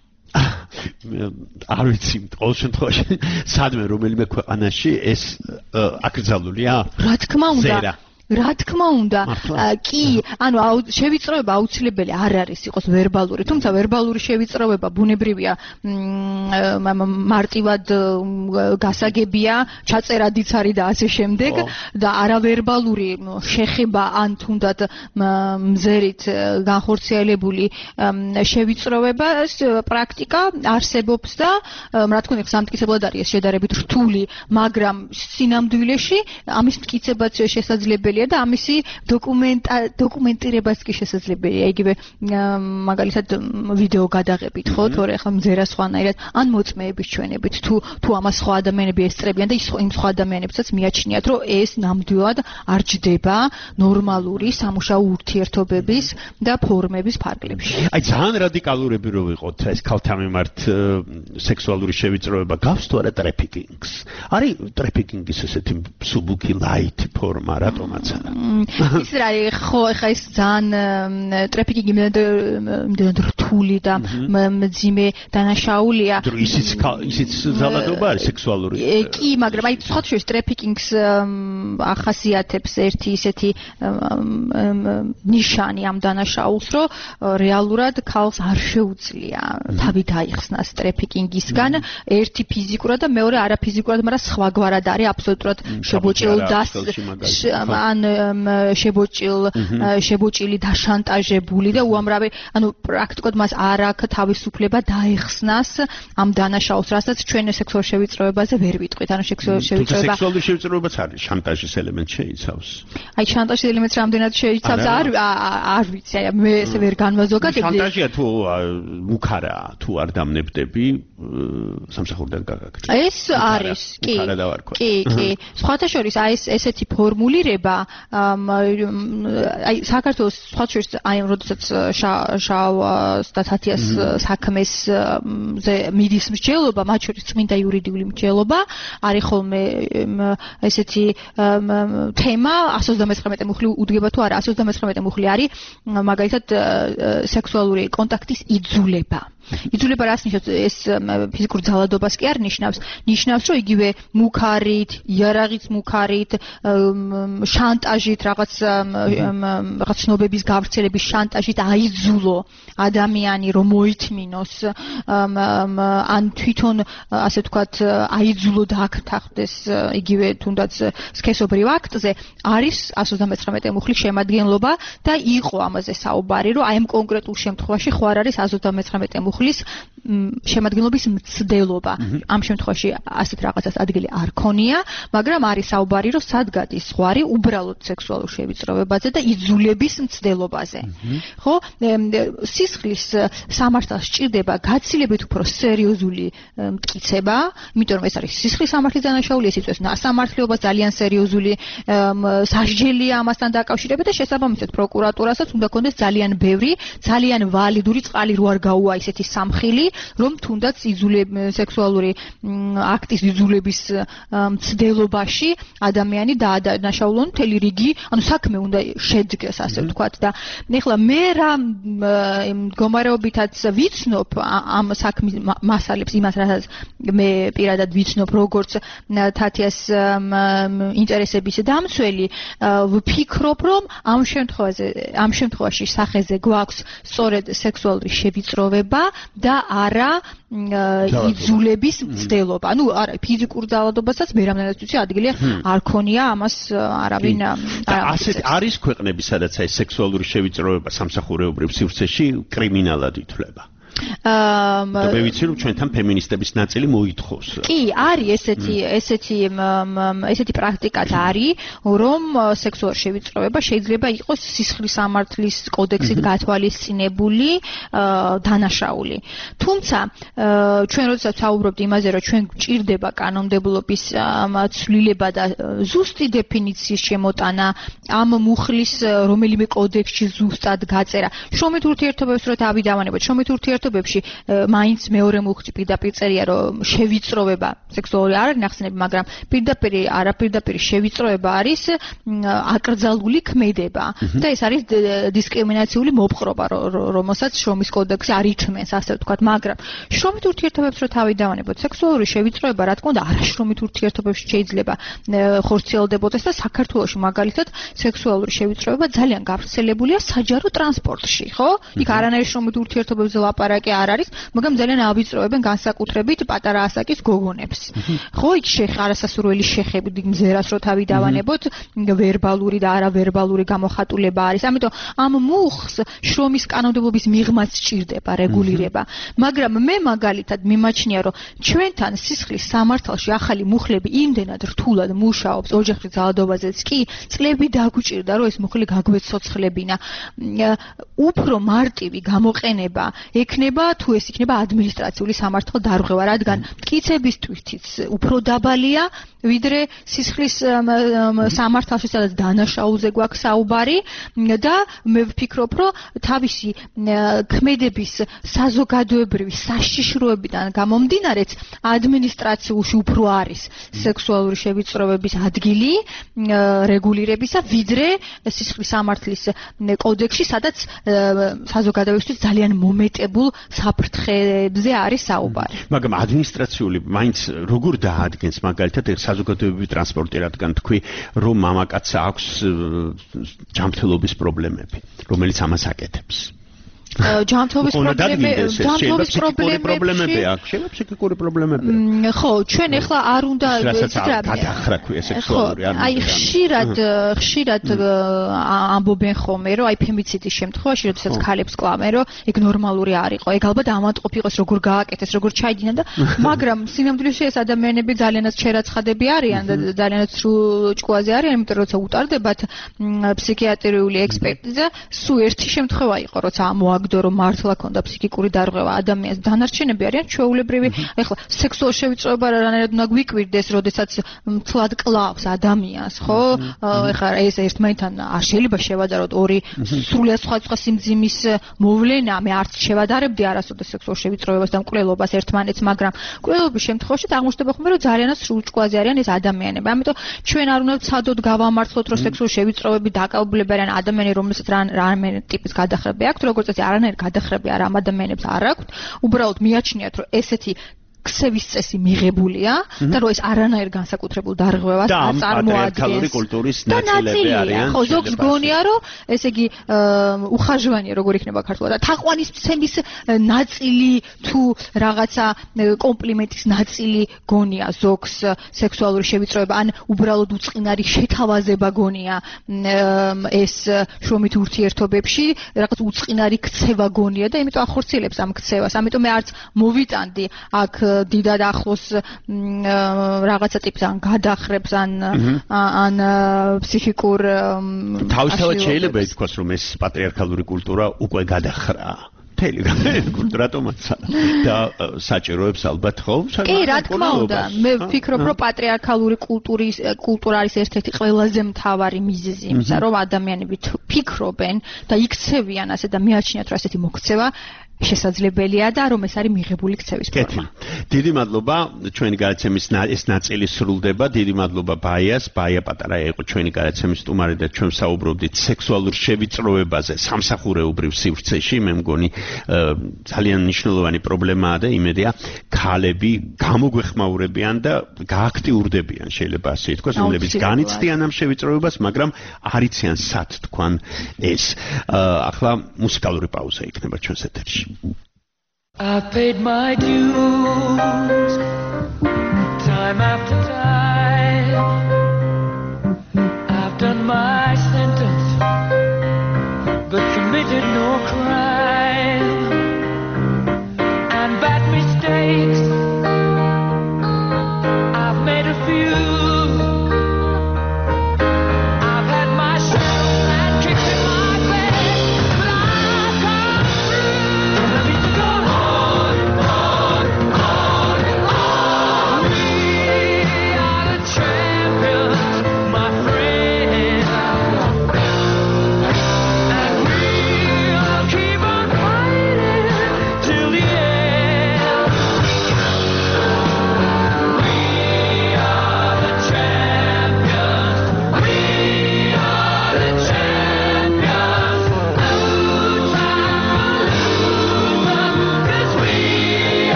არ ვიცი, ყოველ შემთხვევაში სადმე რომელიმე ქვეყანაში ეს აკრძალულია? რა თქმა უნდა. რა თქმა უნდა, კი, ანუ შევიწროება აუცილებელი არ არის იყოს ვერბალური, თუმცა ვერბალური შევიწროება ბუნებრივია, მარტივად გასაგებია, ჩაწერადიც არის და ასე შემდეგ და არავერბალური შეხება ან თუნდაც მზერით განხორციელებული შევიწროება პრაქტიკა არსებობს და რა თქმა უნდა, სამტკიცებლად არის შედარებით რთული, მაგრამ სინამდვილეში ამის მტკიცებაც შესაძლებელია და ამისი დოკუმენტა დოკუმენტირებაც კი შესაძლებელია, იგივე მაგალითად ვიდეო გადაღებით, ხო, თორე ახლა მზერა სხვანაირად ან მოწმეების ჩვენებით, თუ თუ ამას სხვა ადამიანები ესწრებიან და იმ სხვა ადამიანებსაც მიაჩნიათ, რომ ეს ნამდვილად არ ჯდება ნორმალური სამუშაო ურთიერთობების და ფორმების ფარგლებში. აი ძალიან რადიკალურები რო ვიყოთ, ეს ქალთა მიმართ სექსუალური შევიწროება გავს თუ არა ტრეფიკინგს? არის ტრეფიკინგის ესეთი მსუბუქი ლაითი ფორმა, რატომაც? ის რა არის, ხო, ეხა ეს ძალიან ტრეფიკინგი იმდენად რთული და მძიმე დანაშაულია. ისიც ისიც ძალადობა არის სექსუალური. კი, მაგრამ აი სხვა შორის ტრეფიკინგს ახასიათებს ერთი ისეთი ნიშანი ამ დანაშაულს, რომ რეალურად ქალს არ შეუძლია თავი დაიხსნას ტრეფიკინგისგან, ერთი ფიზიკურად და მეორე არაფიზიკურად, მაგრამ სხვაგვარად არის აბსოლუტურად შებოჭილ და ან შებოჭილ შებოჭილი და შანტაჟებული და უამრავი, ანუ პრაქტიკულად მას არ აქვს თავისუფლება დაეხსნას ამ დანაშაულს, რასაც ჩვენ სექსუალურ შევიწროებაზე ვერ ვიტყვით. ანუ სექსუალური შევიწროება სექსუალური შევიწროებაც არის, შანტაჟის ელემენტ შეიცავს. აი შანტაჟის ელემენტს რამდენად შეიცავს? არ არ ვიცი, აი მე ესე ვერ განვაზოგადებდი. შანტაჟია თუ მუქარაა, თუ არ დამნებდები, სამსახურიდან გაგაგრძელებ. ეს არის, კი. კი, კი. სხვათა შორის აი ეს ესეთი ფორმულირება აი საქართველოს სხვა შორის აი როდესაც შავ სტატიას საქმეს მიდის მსჯელობა, მათ შორის წმინდა იურიდიული მსჯელობა, არის ხოლმე ესეთი თემა one hundred nineteen მუხლი უდგება თუ არა, one hundred nineteen მუხლი არის მაგალითად სექსუალური კონტაქტის იძულება. იძულება რას ნიშნავს? ეს ფიზიკურ ძალადობას კი არ ნიშნავს, ნიშნავს, რომ იგივე მუქარით, იარაღით მუქარით, შანტაჟით, რაღაც რაღაც ცნობების გავრცელების შანტაჟით აიძულო ადამიანი, რომ მოითმინოს ან თვითონ ასე ვთქვათ აიძულო და აქტახდეს იგივე თუნდაც სქესობრივ აქტზე, არის one hundred nineteen მუხლის შემადგენლობა და იყო ამაზე საუბარი, რომ აი ამ კონკრეტულ შემთხვევაში ხო არ არის one hundred nineteen მუხლის შემადგენლობის მცდელობა. ამ შემთხვევაში ასეთ რაღაცას ადგილი არ ქონია, მაგრამ არის საუბარი, რომ სად გადის ზღვარი უბრალოდ სექსუალურ შევიწროებაზე და იძულების მცდელობაზე. ხო? სისხლის სამართალს სჭირდება გაცილებით უფრო სერიოზული მტკიცება, იმიტომ რომ ეს არის სისხლის სამართლის დანაშაული, ეს იწვევს ნასამართლეობა, ძალიან სერიოზული სასჯელია ამასთან დაკავშირებით და შესაბამისად პროკურატურასაც უნდა ქონდეს ძალიან ბევრი, ძალიან ვალიდური წყალი რო არ გაუვა ისეთი სამხილი, რომ თუნდაც იძულებ სექსუალური აქტის იძულების მცდელობაში ადამიანი დაადანაშაულონ მთელი რიგი, ანუ საქმე უნდა შედგეს, ასე ვთქვათ და ეხლა მე რა მდგომარეობითაც ვიცნობ ამ საქმის მასალებს, იმას რასაც მე პირადად ვიცნობ, როგორც თათიას ინტერესების დამცველი, ვფიქრობ, რომ ამ შემთხვევაში ამ შემთხვევაში სახეზე გვაქვს სწორედ სექსუალური შევიწროვება და არა იძულების მცდელობა. ანუ არა, ფიზიკურ ძალადობასაც მე რამდენად ვიცი, ადგილი არ ქონია ამას არავინ და ასეთ არის ქვეყნები, სადაც აი სექსუალური შევიწროვება სამსახურეობრივ სივრცეში კრიმინალად ითვლება. აა მე ვიცი რომ ჩვენთან ფემინისტების ნაწილი მოითხოვს. კი, არის ესეთი ესეთი ესეთი პრაქტიკაც არის, რომ სექსუალური შევიწროება შეიძლება იყოს სისხლის სამართლის კოდექსით გათვალისწინებული დანაშაული. თუმცა ჩვენ როდესაც საუბრობთ იმაზე, რომ ჩვენ გვჭირდება კანონმდებლობის ცვლილება და ზუსტი დეფინიციის შემოტანა, ამ მუხლის რომელიმე კოდექსში ზუსტად გაწერა. შრომით ურთიერთობებს რო დავიდავანებოთ, შრომით ურთიერთობებში მაინც მეორე მუხლი პირდაპირ წერია, რომ შევიწროება სექსუალური არ არის ნახსენები, მაგრამ პირდაპირ არაპირდაპირ შევიწროება არის აკრძალული ქმედება და ეს არის დისკრიმინაციული მოპყრობა, რომელსაც შრომის კოდექსი არ იჩმენს, ასე ვთქვათ, მაგრამ შრომით ურთიერთობებს რო თავიდავანებოთ, სექსუალური შევიწროება, რა თქმა უნდა, არაშრომით ურთიერთობებში შეიძლება ხორციელდებოდეს და საქართველოში მაგალითად სექსუალური შევიწროება ძალიან გავრცელებულია საჯარო ტრანსპორტში, ხო? იქ არანაირი შრომით ურთიერთობებზე ლაპარაკი არ არის, მაგრამ ძალიან ავიწროებენ განსაკუთრებით პატარა ასაკის გოგონებს. ხო, იქ შეხ არასასურველი შეხები მზერას რო თავიდავანებოთ, ვერბალური და არავერბალური გამოხატულება არის. ამიტომ ამ მუხს შრომის კანონმდებლობის მიღმაც სჭირდება რეგულირება. მაგრამ მე მაგალითად მიმაჩნია, რომ ჩვენთან სისხლის სამართალში ახალი მუხლები იმდენად რთულად მუშაობს, ოჯახის ძალადობაზეც კი წლები დაგვჭირდა, რომ ეს მუხლი გაგვეცოცხლებინა. უფრო მარტივი გამოყენება ექნება თუ ეს იქნება ადმინისტრაციული სამართალ დარღვევა, რადგან მტკიცებისთვისიც უფრო დაბალია, ვიდრე სისხლის სამართალში, სადაც დანაშაულზე გვაქვს საუბარი და მე ვფიქრობ, რომ თავისი ქმედების საზოგადოებრივი საშიშროებიდან გამომდინარეც ადმინისტრაციულში უფრო არის სექსუალური შევიწროების ადგილი რეგულირებისა, ვიდრე სისხლის სამართლის კოდექსში, სადაც საზოგადოებისთვის ძალიან მომეტებულ საფრთხეებზე არის საუბარი. მაგრამ ადმინისტრაციული მაინც როგორ დაადგენს მაგალითად საზოგადოებრივი ტრანსპორტი, რადგან თქვი, რომ მამაკაცს აქვს ჯანმრთელობის პრობლემები, რომელიც ამას აკეთებს. ჯანმრთელობის პრობლემები, ჯანმრთელობის პრობლემები აქვს, შეიძლება ფსიქიკური პრობლემები. ხო, ჩვენ ახლა არ უნდა გადახრა ქვია სექსუალური არ. აი ხშირად ხშირად ამბობენ ხოლმე, რომ აი ფემიციდის შემთხვევაში, როდესაც ქალებს კლავენ, რომ ეგ ნორმალური არ იყო, ეგ ალბათ ამატყობ იყოს, როგორ გააკეთეს, როგორ ჩაიდინა და მაგრამ სინამდვილეში ეს ადამიანები ძალიანაც ჩერაცხადები არიან და ძალიანაც სრულ ჭკუაზე არიან, იმიტომ რომ როცა უტარდებათ ფსიქიატრიული ექსპერტიზა, სულ ერთი შემთხვევა იყო, როცა ამოაგდო რომ მართლა ქონდა ფსიქიკური დარღვევა ადამიანს, დანარჩენები არიან ჩვეულებრივი. ეხლა სექსუალური შევიწროება რანაირად უნდა გვიკვირდეს, როდესაც მთლად კლავს ადამიანს, ხო? ეხლა ეს ერთმანეთთან არ შეიძლება შევადაროთ ორი სრულიად სხვადასხვა სიმძიმის მოვლენა. მე არც შევადარებდი არასოდეს სექსუალურ შევიწროებას და მკვლელობას ერთმანეთს, მაგრამ მკვლელობის შემთხვევაში აღმოჩნდება ხოლმე, რომ ძალიანაც სრულჭკუაზე არიან ეს ადამიანები. ამიტომ ჩვენ არ უნდა ვცადოთ გავამართლოთ, რომ სექსუალური შევიწროები დაკავებული არიან ადამიანები, რომელსაც რამე ტიპის გადახრები აქვთ, როგორც წესი არანაირი გადახრები არ ამ ადამიანებს არ აქვთ. უბრალოდ მიაჩნიათ, რომ ესეთი ქსევის წესი მიღებულია და რომ ეს არანაირ განსაკუთრებულ დარღვევას არ წარმოადგენს. კულტურის ნაწილები არიან. ხო, ზოგს გონია, რომ ესე იგი უხარჟვანია, როგორ იქნება ქართულად და თაყვანისცემის ნაწილი თუ რაღაცა კომპლიმენტის ნაწილი გონია ზოგს სექსუალური შევიწროება, ან უბრალოდ უწყინარი შეთავაზება გონია ეს შრომით ურთიერთობებში, რაღაც უწყინარი ქცევა გონია და იმიტომ ახორციელებს ამ ქცევას. ამიტომ მე არც მოვიტანდი აქ დიდად ახლოს რაღაცა ტიპს ან გადახრებს ან ან ფსიქიკურ თავისთავად შეიძლება ითქვას, რომ ეს პატრიარქალური კულტურა უკვე გადახრა. მთელი კულტურა რატომაც და საჭიროებს ალბათ ხო? კი, რა თქმა უნდა, მე ვფიქრობ, რომ პატრიარქალური კულტურის კულტურა არის ერთ-ერთი ყველაზე მთავარი მიზეზი იმისა, რომ ადამიანები ფიქრობენ და იქცევიან ასე და მიაჩნიათ, რომ ასეთი მოქცევა შესაძლებელია და რომ ეს არის მიღებული ქცევის ფორმა. დიდი მადლობა, ჩვენი გადაცემის ეს ნაწილი სრულდება. დიდი მადლობა ბაიას, ბაია პატარა იყო ჩვენი გადაცემის სტუმარი და ჩვენ საუბრობდით სექსუალურ შევიწროებაზე სამსახურეობრივ სივრცეში. მე მგონი ძალიან მნიშვნელოვანი პრობლემაა და იმედია ქალები გამოგვეხმაურებიან და გააქტიურდებიან, შეიძლება ასე ითქვას, რომლებიც განიცდიან ამ შევიწროებას, მაგრამ არ იციან სად თქვან ეს. ახლა მუსიკალური პაუზა იქნება ჩვენს ეთერში. I've paid my dues time after time. I've done my sentence but committed no crime.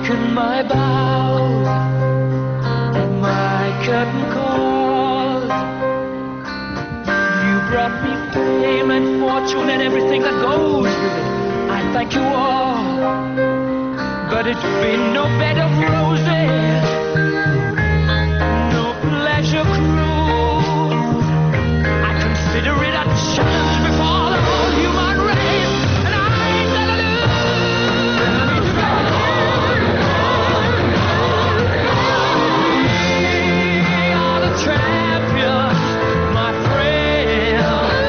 broken my vows, my curtain calls. You brought me fame and fortune and everything that goes with it. I thank you all, but it's been no bed of roses, no pleasure cruise. I consider it a challenge before the whole human race, and I ain't gonna lose. We are the champions, my friend.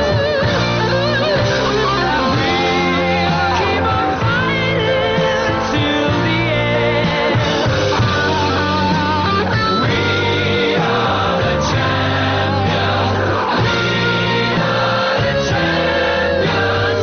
We keep on fighting till the end. We are the champions. We are the champions.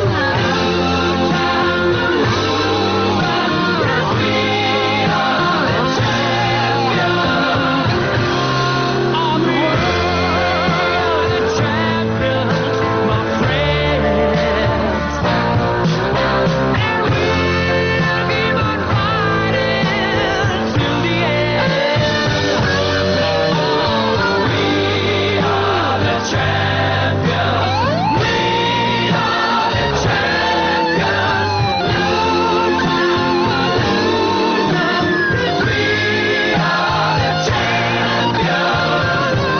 We are the champions of the world, the champions, my friends. And we'll keep on fighting till the end. We are the champions. We are the champions. We are the champions.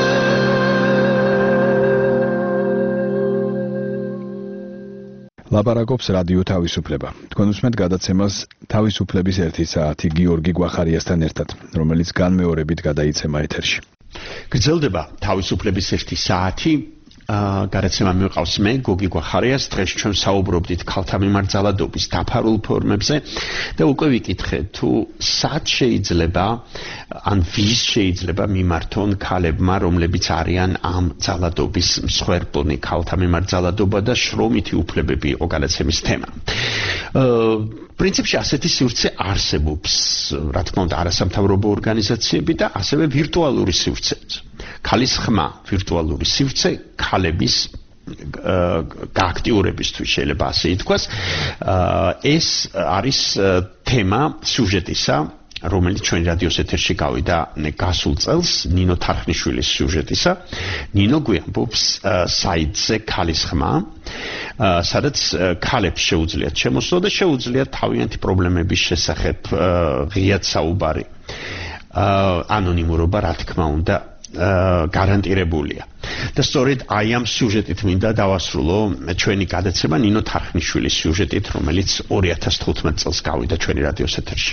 ლაპარაკობს რადიო თავისუფლება. თქვენ უსმენთ გადაცემას თავისუფლების ერთი საათი გიორგი გვახარიასთან ერთად, რომელიც განმეორებით გადაიცემა ეთერში. გრძელდება თავისუფლების ერთი საათი. გადაცემა მიყავს მე, გოგი გვახარიას. დღეს ჩვენ საუბრობდით ქალთა მიმართ ძალადობის დაფარულ ფორმებზე და უკვე ვიკითხეთ, თუ სად შეიძლება ან ვის შეიძლება მიმართონ ქალებმა, რომლებიც არიან ამ ძალადობის მსხვერპლნი. ქალთა მიმართ ძალადობა და შრომითი უფლებები იყო გადაცემის თემა. პრინციპში ასეთი სივრცე არსებობს, რა თქმა უნდა, არასამთავრობო ორგანიზაციები და ასევე ვირტუალური სივრცეც. ქალის ხმა, ვირტუალური სივრცე, ქალების გააქტიურებისთვის შეიძლება ასე ითქვას. ეს არის თემა სიუჟეტისა, რომელიც ჩვენ რადიოს ეთერში გავიდა გასულ წელს, ნინო თარხნიშვილის სიუჟეტისა. ნინო გვიამბობს საიტზე ქალის ხმა, სადაც ქალებს შეუძლიათ შემოსვლა და შეუძლიათ თავიანთი პრობლემების შესახებ ღიად საუბარი. ანონიმურობა, რა თქმა უნდა, გარანტირებულია. და სწორედ აი ამ სიუჟეტით მინდა დავასრულო ჩვენი გადაცემა ნინო თარხნიშვილის სიუჟეტით, რომელიც ორი ათას თხუთმეტ წელს გავიდა ჩვენი რადიოს ეთერში.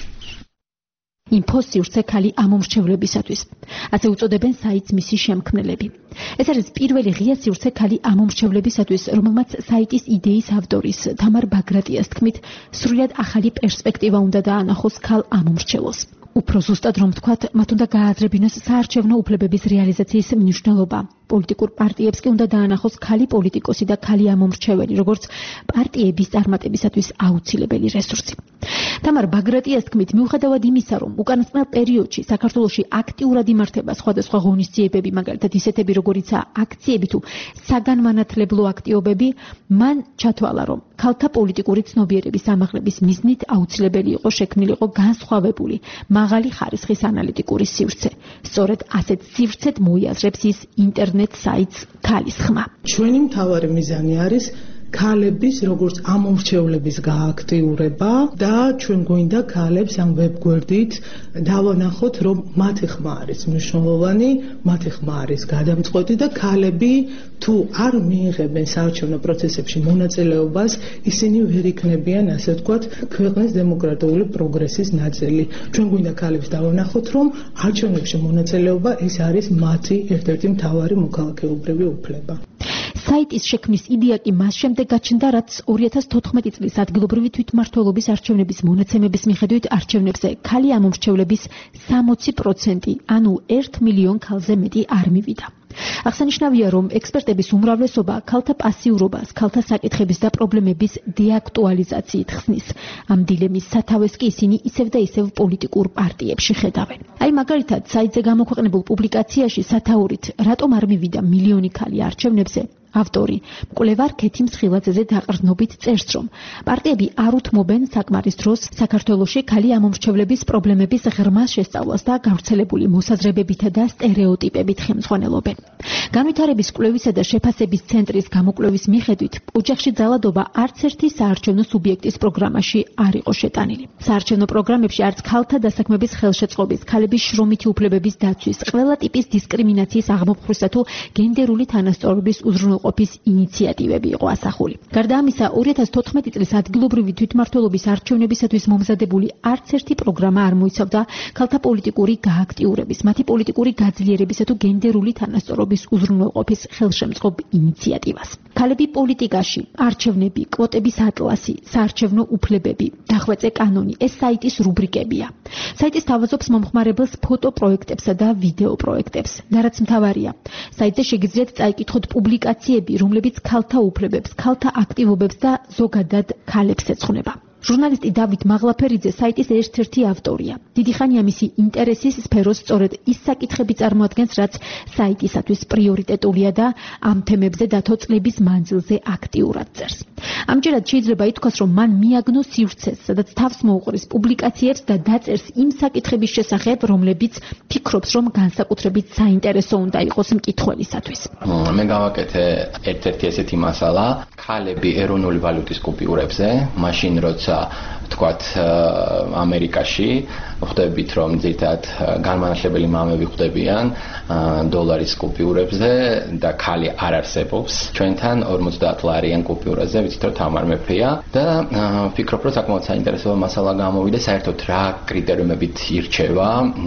ინფოს სივრცე ქალი ამომრჩევლებისათვის. ასე უწოდებენ საიტს მისი შემქმნელები. ეს არის პირველი ღია სივრცე ქალი ამომრჩევლებისათვის, რომელმაც საიტის იდეის ავტორის თამარ ბაგრატიას თქმით, სრულად ახალი პერსპექტივა უნდა დაანახოს ქალ ამომრჩევლს. უფრო ზუსტად რომ ვთქვათ, მათ უნდა გააზრებინოს საარჩევნო უფლებების რეალიზაციის მნიშვნელობა. პოლიტიკურ პარტიებს კი უნდა დაანახოს ქალი პოლიტიკოსი და ქალი ამომრჩეველი, როგორც პარტიების წარმატებისათვის აუცილებელი რესურსი. თამარ ბაგრატიას თქმით, მიუხედავად იმისა, რომ უკანასკნელ პერიოდში საქართველოში აქტიურად იმართება სხვადასხვა ღონისძიებები, მაგალითად ისეთები, როგორიცაა აქციები თუ საგანმანათლებლო აქტივობები, მან ჩათვალა, რომ ქალთა პოლიტიკური ცნობიერების ამაღლების მიზნით აუცილებელი იყო შექმნილიყო განსხვავებული მაღალი ხარისხის ანალიტიკური სივრცე. სწორედ ასეთ სივრცედ მოიაზრებს ის ინტერნეტ საიტს ქალის ხმა. ჩვენი მთავარი მიზანი არის ქალების როგორც ამომრჩევლების გააქტიურება და ჩვენ გვინდა ქალებს ამ ვებგვერდით დავანახოთ, რომ მათი ხმა არის მნიშვნელოვანი, მათი ხმა არის გადამწყვეტი და ქალები თუ არ მიიღებენ საარჩევნო პროცესებში მონაწილეობას, ისინი ვერ იქნებიან, ასე ვთქვათ, ქვეყნის დემოკრატიული პროგრესის ნაწილი. ჩვენ გვინდა ქალებს დავანახოთ, რომ არჩევნებში მონაწილეობა ეს არის მათი ერთ-ერთი მთავარი მოქალაქეობრივი უფლება. საიტის შექმნის იდეა კი მას შემდეგ გაჩნდა, რაც ორი ათას თოთხმეტი წლის ადგილობრივი თვითმმართველობის არჩევნების მონაცემების მიხედვით არჩევნებზე ქალი ამომრჩევლების სამოცი პროცენტი, ანუ ერთ მილიონ ქალზე მეტი არ მივიდა. აღსანიშნავია, რომ ექსპერტების უმრავლესობა ქალთა პასიურობას, ქალთა საკითხების და პრობლემების დეაქტუალიზაციით ხსნის. ამ დილემის სათავეს კი ისინი ისევ და ისევ პოლიტიკურ პარტიებში ხედავენ. აი მაგალითად, საიტზე გამოქვეყნებულ პუბლიკაციაში სათაურით, რატომ არ მივიდა მილიონი ქალი არჩევნებზე, ავტორი მკვლევარ ქეთი მსხილაძეზე დაყრდნობით წერს, რომ პარტიები არ უთმობენ საკმარის დროს საქართველოში ქალი ამომრჩევლების პრობლემების ღრმა შესწავლას და გავრცელებული მოსაზრებებითა და სტერეოტიპებით ხელმძღვანელობენ. განვითარების კვლევისა და შეფასების ცენტრის გამოკვლევის მიხედვით, ოჯახში ძალადობა არც ერთი საარჩევნო სუბიექტის პროგრამაში არ იყო შეტანილი. საარჩევნო პროგრამებში არც ქალთა დასაქმების ხელშეწყობის, ქალების შრომითი უფლებების დაცვის, ყველა ტიპის დისკრიმინაციის აღმოფხვისა თუ გენდერული თანასწორობის უზრუნველყოფის ინიციატივები იყო ასახული. გარდა ამისა, ორი ათას თოთხმეტი წლის ადგილობრივი თვითმმართველობის არჩევნებისათვის მომზადებული არც ერთი პროგრამა არ მოიცავდა ქალთა პოლიტიკური გააქტიურების, მათი პოლიტიკური გაძლიერებისა თუ გენდერული თანასწორობის უზრუნველყოფის ხელშემწყობ ინიციატივას. ქალები პოლიტიკაში, არჩევნები, კვოტების ატლასი, საარჩევნო უფლებები, დახვეწე კანონი, ეს საიტის რუბრიკებია. საიტი სთავაზობს მომხმარებელს ფოტო პროექტებსა და ვიდეო პროექტებს. და რაც მთავარია, საიტზე შეგიძლიათ წაიკითხოთ პუბლიკაციები, რომლებიც ქალთა უფლებებს, ქალთა აქტივობებს და ზოგადად ქალებს ეძღვნება. ჟურნალისტი დავით მაღლაფერიძე საიტის ერთ-ერთი ავტორია. დიდი ხანია მისი ინტერესის სფეროს სწორედ ის საკითხები წარმოადგენს, რაც საიტისათვის პრიორიტეტულია და ამ თემებზე დათო წლების მანძილზე აქტიურად წერს. ამჯერად შეიძლება ითქვას, რომ მან მიაგნო სივრცეს, სადაც თავს მოუყრის პუბლიკაციებს და დაწერს იმ საკითხების შესახებ, რომლებიც ფიქრობს, რომ განსაკუთრებით საინტერესო უნდა იყოს მკითხველისათვის. მე გავაკეთე ერთ-ერთი ესეთი მასალა, ქალები ეროვნული ვალუტის კუპიურებზე, მაშინ როცა თქვათ ამერიკაში ხვდებით, რომ ძირითადად განმანათლებელი მამები ხვდებიან დოლარის კუპიურებზე და ქალი არ არსებობს. ჩვენთან ორმოცდაათ ლარიან კუპიურაზე, ვიცით რომ თამარ მეფეა და ვფიქრობ, რომ საკმაოდ საინტერესო მასალა გამოვიდა, საერთოდ რა კრიტერიუმებით ირჩევა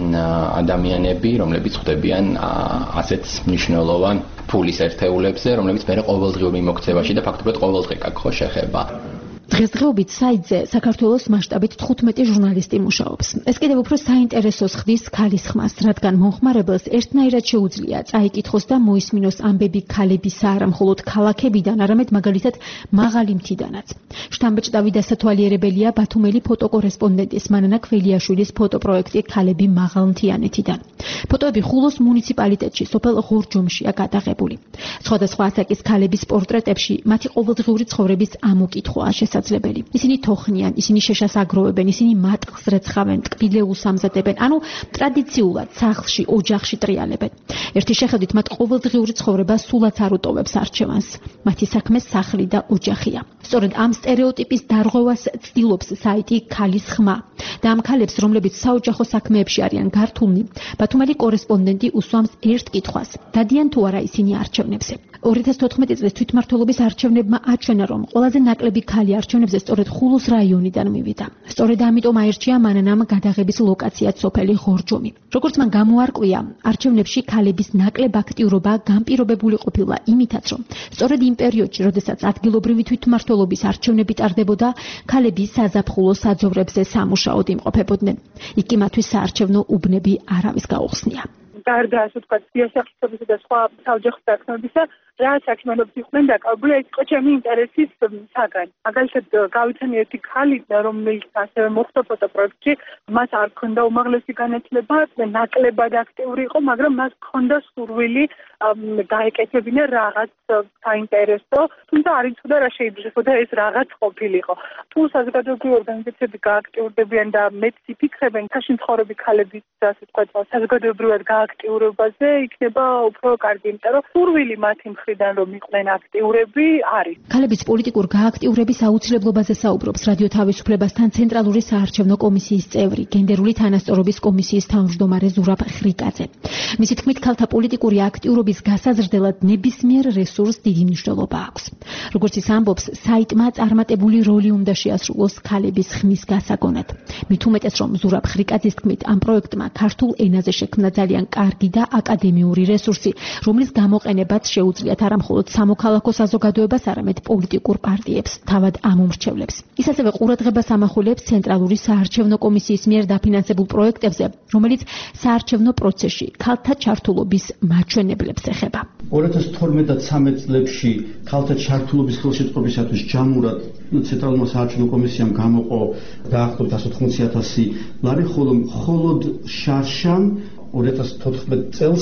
ადამიანები, რომლებიც ხვდებიან ასეთ მნიშვნელოვან ფულის ერთეულებზე, რომლებიც მე ყოველდღიურ მიმოქცევაში და ფაქტობრივად ყოველდღე გაქხო შეხება. დღესდღეობით საიტზე საქართველოს მასშტაბით თხუთმეტი ჟურნალისტი მუშაობს. ეს კიდევ უფრო საინტერესოს ხდის ქალის ხმას, რადგან მომხმარებელს ერთნაირად შეუძლია წაიკითხოს და მოისმინოს ამბები ქალებისა არა მხოლოდ ქალაქებიდან, არამედ მაგალითად მაღალი მთიდანაც. შთამბეჭდავი დასათვალიერებელია ბათუმელი ფოტოკორესპონდენტის მანანა ქველიაშვილის ფოტოპროექტი ქალები მაღალმთიანეთიდან. ფოტოები ხულოს მუნიციპალიტეტში, სოფელ ღორჯომშია გადაღებული. სხვადასხვა ასაკის ქალების პორტრეტებში მათი ყოველდღიური ცხოვრების ამოკითხვაა შესაძლებელი. ისინი თოხნიან, ისინი შეშას აგროვებენ, ისინი მატყლს რეცხავენ, ტკბილეულს ამზადებენ, ანუ ტრადიციულად სახლში, ოჯახში ტრიალებენ. ერთი შეხედვით მათ ყოველდღიური ცხოვრება სულაც არ უტოვებს არჩევანს. მათი საქმე სახლი და ოჯახია. სწორედ ამ სტერეოტიპის დარღვევას ცდილობს საიტი ქალის ხმა. და ამ ქალებს, რომლებიც საოჯახო საქმეებში არიან გართულნი, ბათუმელი კორესპონდენტი უსვამს ერთ კითხვას: დადიან თუ არა ისინი არჩევნებზე? ორი ათას თოთხმეტი წლის თვითმმართველობის არჩევნებმა აჩვენა, რომ ყველაზე ნაკლები ქალი არჩევნებზე სწორედ ხულოს რაიონიდან მივიდა. სწორედ ამიტომ აირჩია მანანამ გადაღების ლოკაცია სოფელი ღორჯომი. როგორც მან გამოარკვია, არჩევნებში ქალების ნაკლებ აქტიურობა განპირობებული ყოფილა იმითაც, რომ სწორედ იმ პერიოდში, როდესაც ადგილობრივი თვითმმართველობის არჩევნები ტარდებოდა, ქალები საზაფხულო საძოვრებზე სამუშაოდ იმყოფებოდნენ. იქ კი მათთვის საარჩევნო უბნები არავის გაუხსნია. გარდა ასე ვთქვათ, სიასახლისობისა და სხვა საოჯახო საქმეებისა, რაც საქმიანობს იყვნენ დაკავებული, ეს იყო ჩემი ინტერესის საგანი. მაგალითად, გავიცანი ერთი ქალი, რომელიც ასევე მოხდა ფოტოპროექტში, მას არ ჰქონდა უმაღლესი განათლება, ნაკლებად აქტიური იყო, მაგრამ მას ჰქონდა სურვილი გაეკეთებინა რაღაც საინტერესო, თუმცა არ იცოდა რა შეიძლება ეს რაღაც ყოფილიყო. თუ საზოგადოებრივი ორგანიზაციები გააქტიურდებიან და მეც იფიქრებენ, თაში მცხოვრები ქალების ასე ვთქვათ, საზოგადოებრივად გააქტიურებაზე, იქნება უფრო კარგი, იმიტომ რომ სურვილი მათი მხრიდან რომ იყვნენ აქტიურები არის. ქალების პოლიტიკურ გააქტიურების აუცილებლობაზე საუბრობს რადიო თავისუფლებასთან ცენტრალური საარჩევნო კომისიის წევრი, გენდერული თანასწორობის კომისიის თავმჯდომარე ზურაბ ხრიკაძე. მისი თქმით, ქალთა პოლიტიკური აქტიურობის გასაზრდელად ნებისმიერ რესურსს დიდი მნიშვნელობა აქვს. როგორც ის ამბობს, საიტმა წარმატებული როლი უნდა შეასრულოს ქალების ხმის გასაგონად. მით უმეტეს, რომ ზურაბ ხრიკაძის თქმით, ამ პროექტმა ქართულ ენაზე შექმნა ძალიან კარგი და აკადემიური რესურსი, რომლის გამოყენებაც შეუძლიათ არა მხოლოდ სამოქალაქო საზოგადოებას, არამედ პოლიტიკურ პარტიებს, თავად ამომრჩევლებს. ის ასევე ყურადღებას ამახვილებს ცენტრალური საარჩევნო კომისიის მიერ დაფინანსებულ პროექტებზე, რომელიც საარჩევნო პროცესში ქალთა ჩართულობის მაჩვენებლებს ეხება. ორი ათას თორმეტ და ცამეტ წლებში ქალთა ჩართულობის ხელშეწყობისათვის ჯამურად ცენტრალურმა საარჩევნო კომისიამ გამოყო დაახლოებით εκατი ოცდაოთხი ათასი ლარი, ხოლო მხოლოდ შარშან ორი ათას თოთხმეტ წელს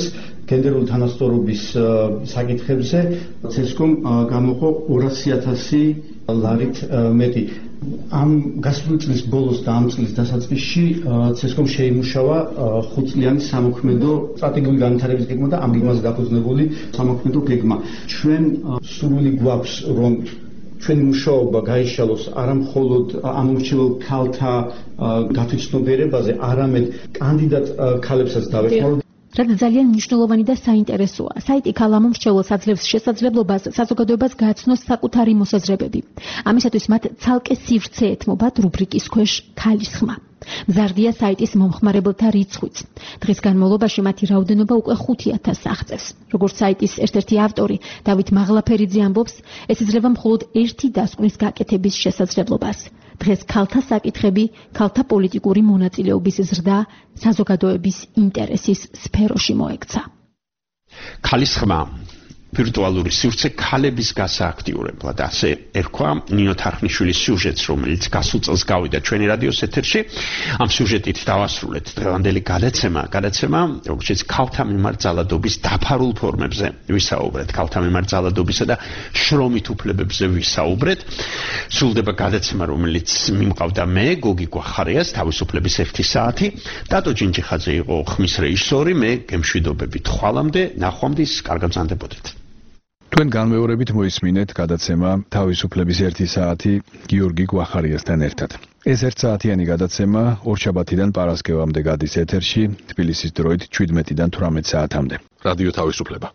გენდერული თანასწორობის საკითხებზე ცესკომ გამოყო ორასი ათასი ლარით მეტი. ამ გასული წლის ბოლოს და ამ წლის დასაწყისში ცესკომ შეიმუშავა ხუთწლიანი სამოქმედო სტრატეგიული განვითარების გეგმა და ამ გეგმაზე დაფუძნებული სამოქმედო გეგმა. ჩვენ სურვილი გვაქვს, რომ ჩვენი მუშაობა გაიშალოს არა მხოლოდ ამომრჩეველ ქალთა გათვითცნობიერებაზე, არამედ კანდიდატ ქალებსაც დავეხმაროთ. რაც ძალიან მნიშვნელოვანი და საინტერესოა. საიტი ქალამომრჩეველს აძლევს შესაძლებლობას საზოგადოებას გააცნოს საკუთარი მოსაზრებები. ამისათვის მათ ცალკე სივრცე ეთმობათ რუბრიკის ქვეშ ქალის ხმა. მზარდია საიტის მომხმარებელთა რიცხვიც. დღის განმავლობაში მათი რაოდენობა უკვე ხუთ ათასს აღწევს. როგორც საიტის ერთ-ერთი ავტორი დავით მაღლაფერიძე ამბობს, ეს იძლევა მხოლოდ ერთი დასკვნის გაკეთების შესაძლებლობას. დღეს ქალთა საკითხები, ქალთა პოლიტიკური მონაწილეობის ზრდა საზოგადოების ინტერესის სფეროში მოექცა. ქალის ხმა ვირტუალური სივრცე ქალების გასააქტიურებლად, ასე ერქვა ნინო თარხნიშვილის სიუჟეტს, რომელიც გასულ წელს გავიდა ჩვენი რადიოს ეთერში. ამ სიუჟეტით დავასრულეთ დღევანდელი გადაცემა, გადაცემა, როგორც ქალთა მიმართ ძალადობის დაფარულ ფორმებზე ვისაუბრეთ, ქალთა მიმართ ძალადობისა და შრომით უფლებებზე ვისაუბრეთ. სრულდება გადაცემა, რომელიც მიმყავდა მე, გოგი გვახარიას, თავისუფლების ერთი საათი. დატო ჯინჯიხაძე იყო ხმის რეჟისორი, მე გემშვიდობებით ხვალამდე, ნახვამდის, კარგად ბრძანდებოდეთ. თქვენ განმეორებით მოისმინეთ გადაცემა თავისუფლების ერთი საათი გიორგი გვახარიასთან ერთად. ეს ერთსაათიანი გადაცემა ორშაბათიდან პარასკევამდე გადის ეთერში, თბილისის დროით შვიდმეტიდან თვრამეტ საათამდე. რადიო თავისუფლება.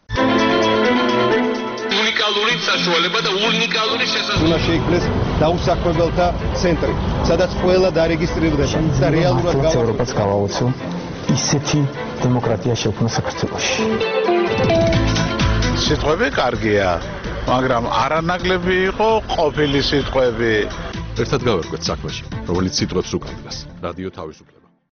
უნიკალური საშუალება და უნიკალური შესაძლებლობა. უნდა შეიქმნეს დაუსაქმებელთა ცენტრი, სადაც ყველა დარეგისტრირდება და რეალურად ევროპას გავაოცო ისეთი დემოკრატია შექმნა საქართველოში. სიტყვები კარგია, მაგრამ არანაკლები იყო ყოფილი სიტყვები. ერთად გავერკვეთ საქმეში, რომელიც სიტყვებს უკავშირდება. რადიო თავისუფლება.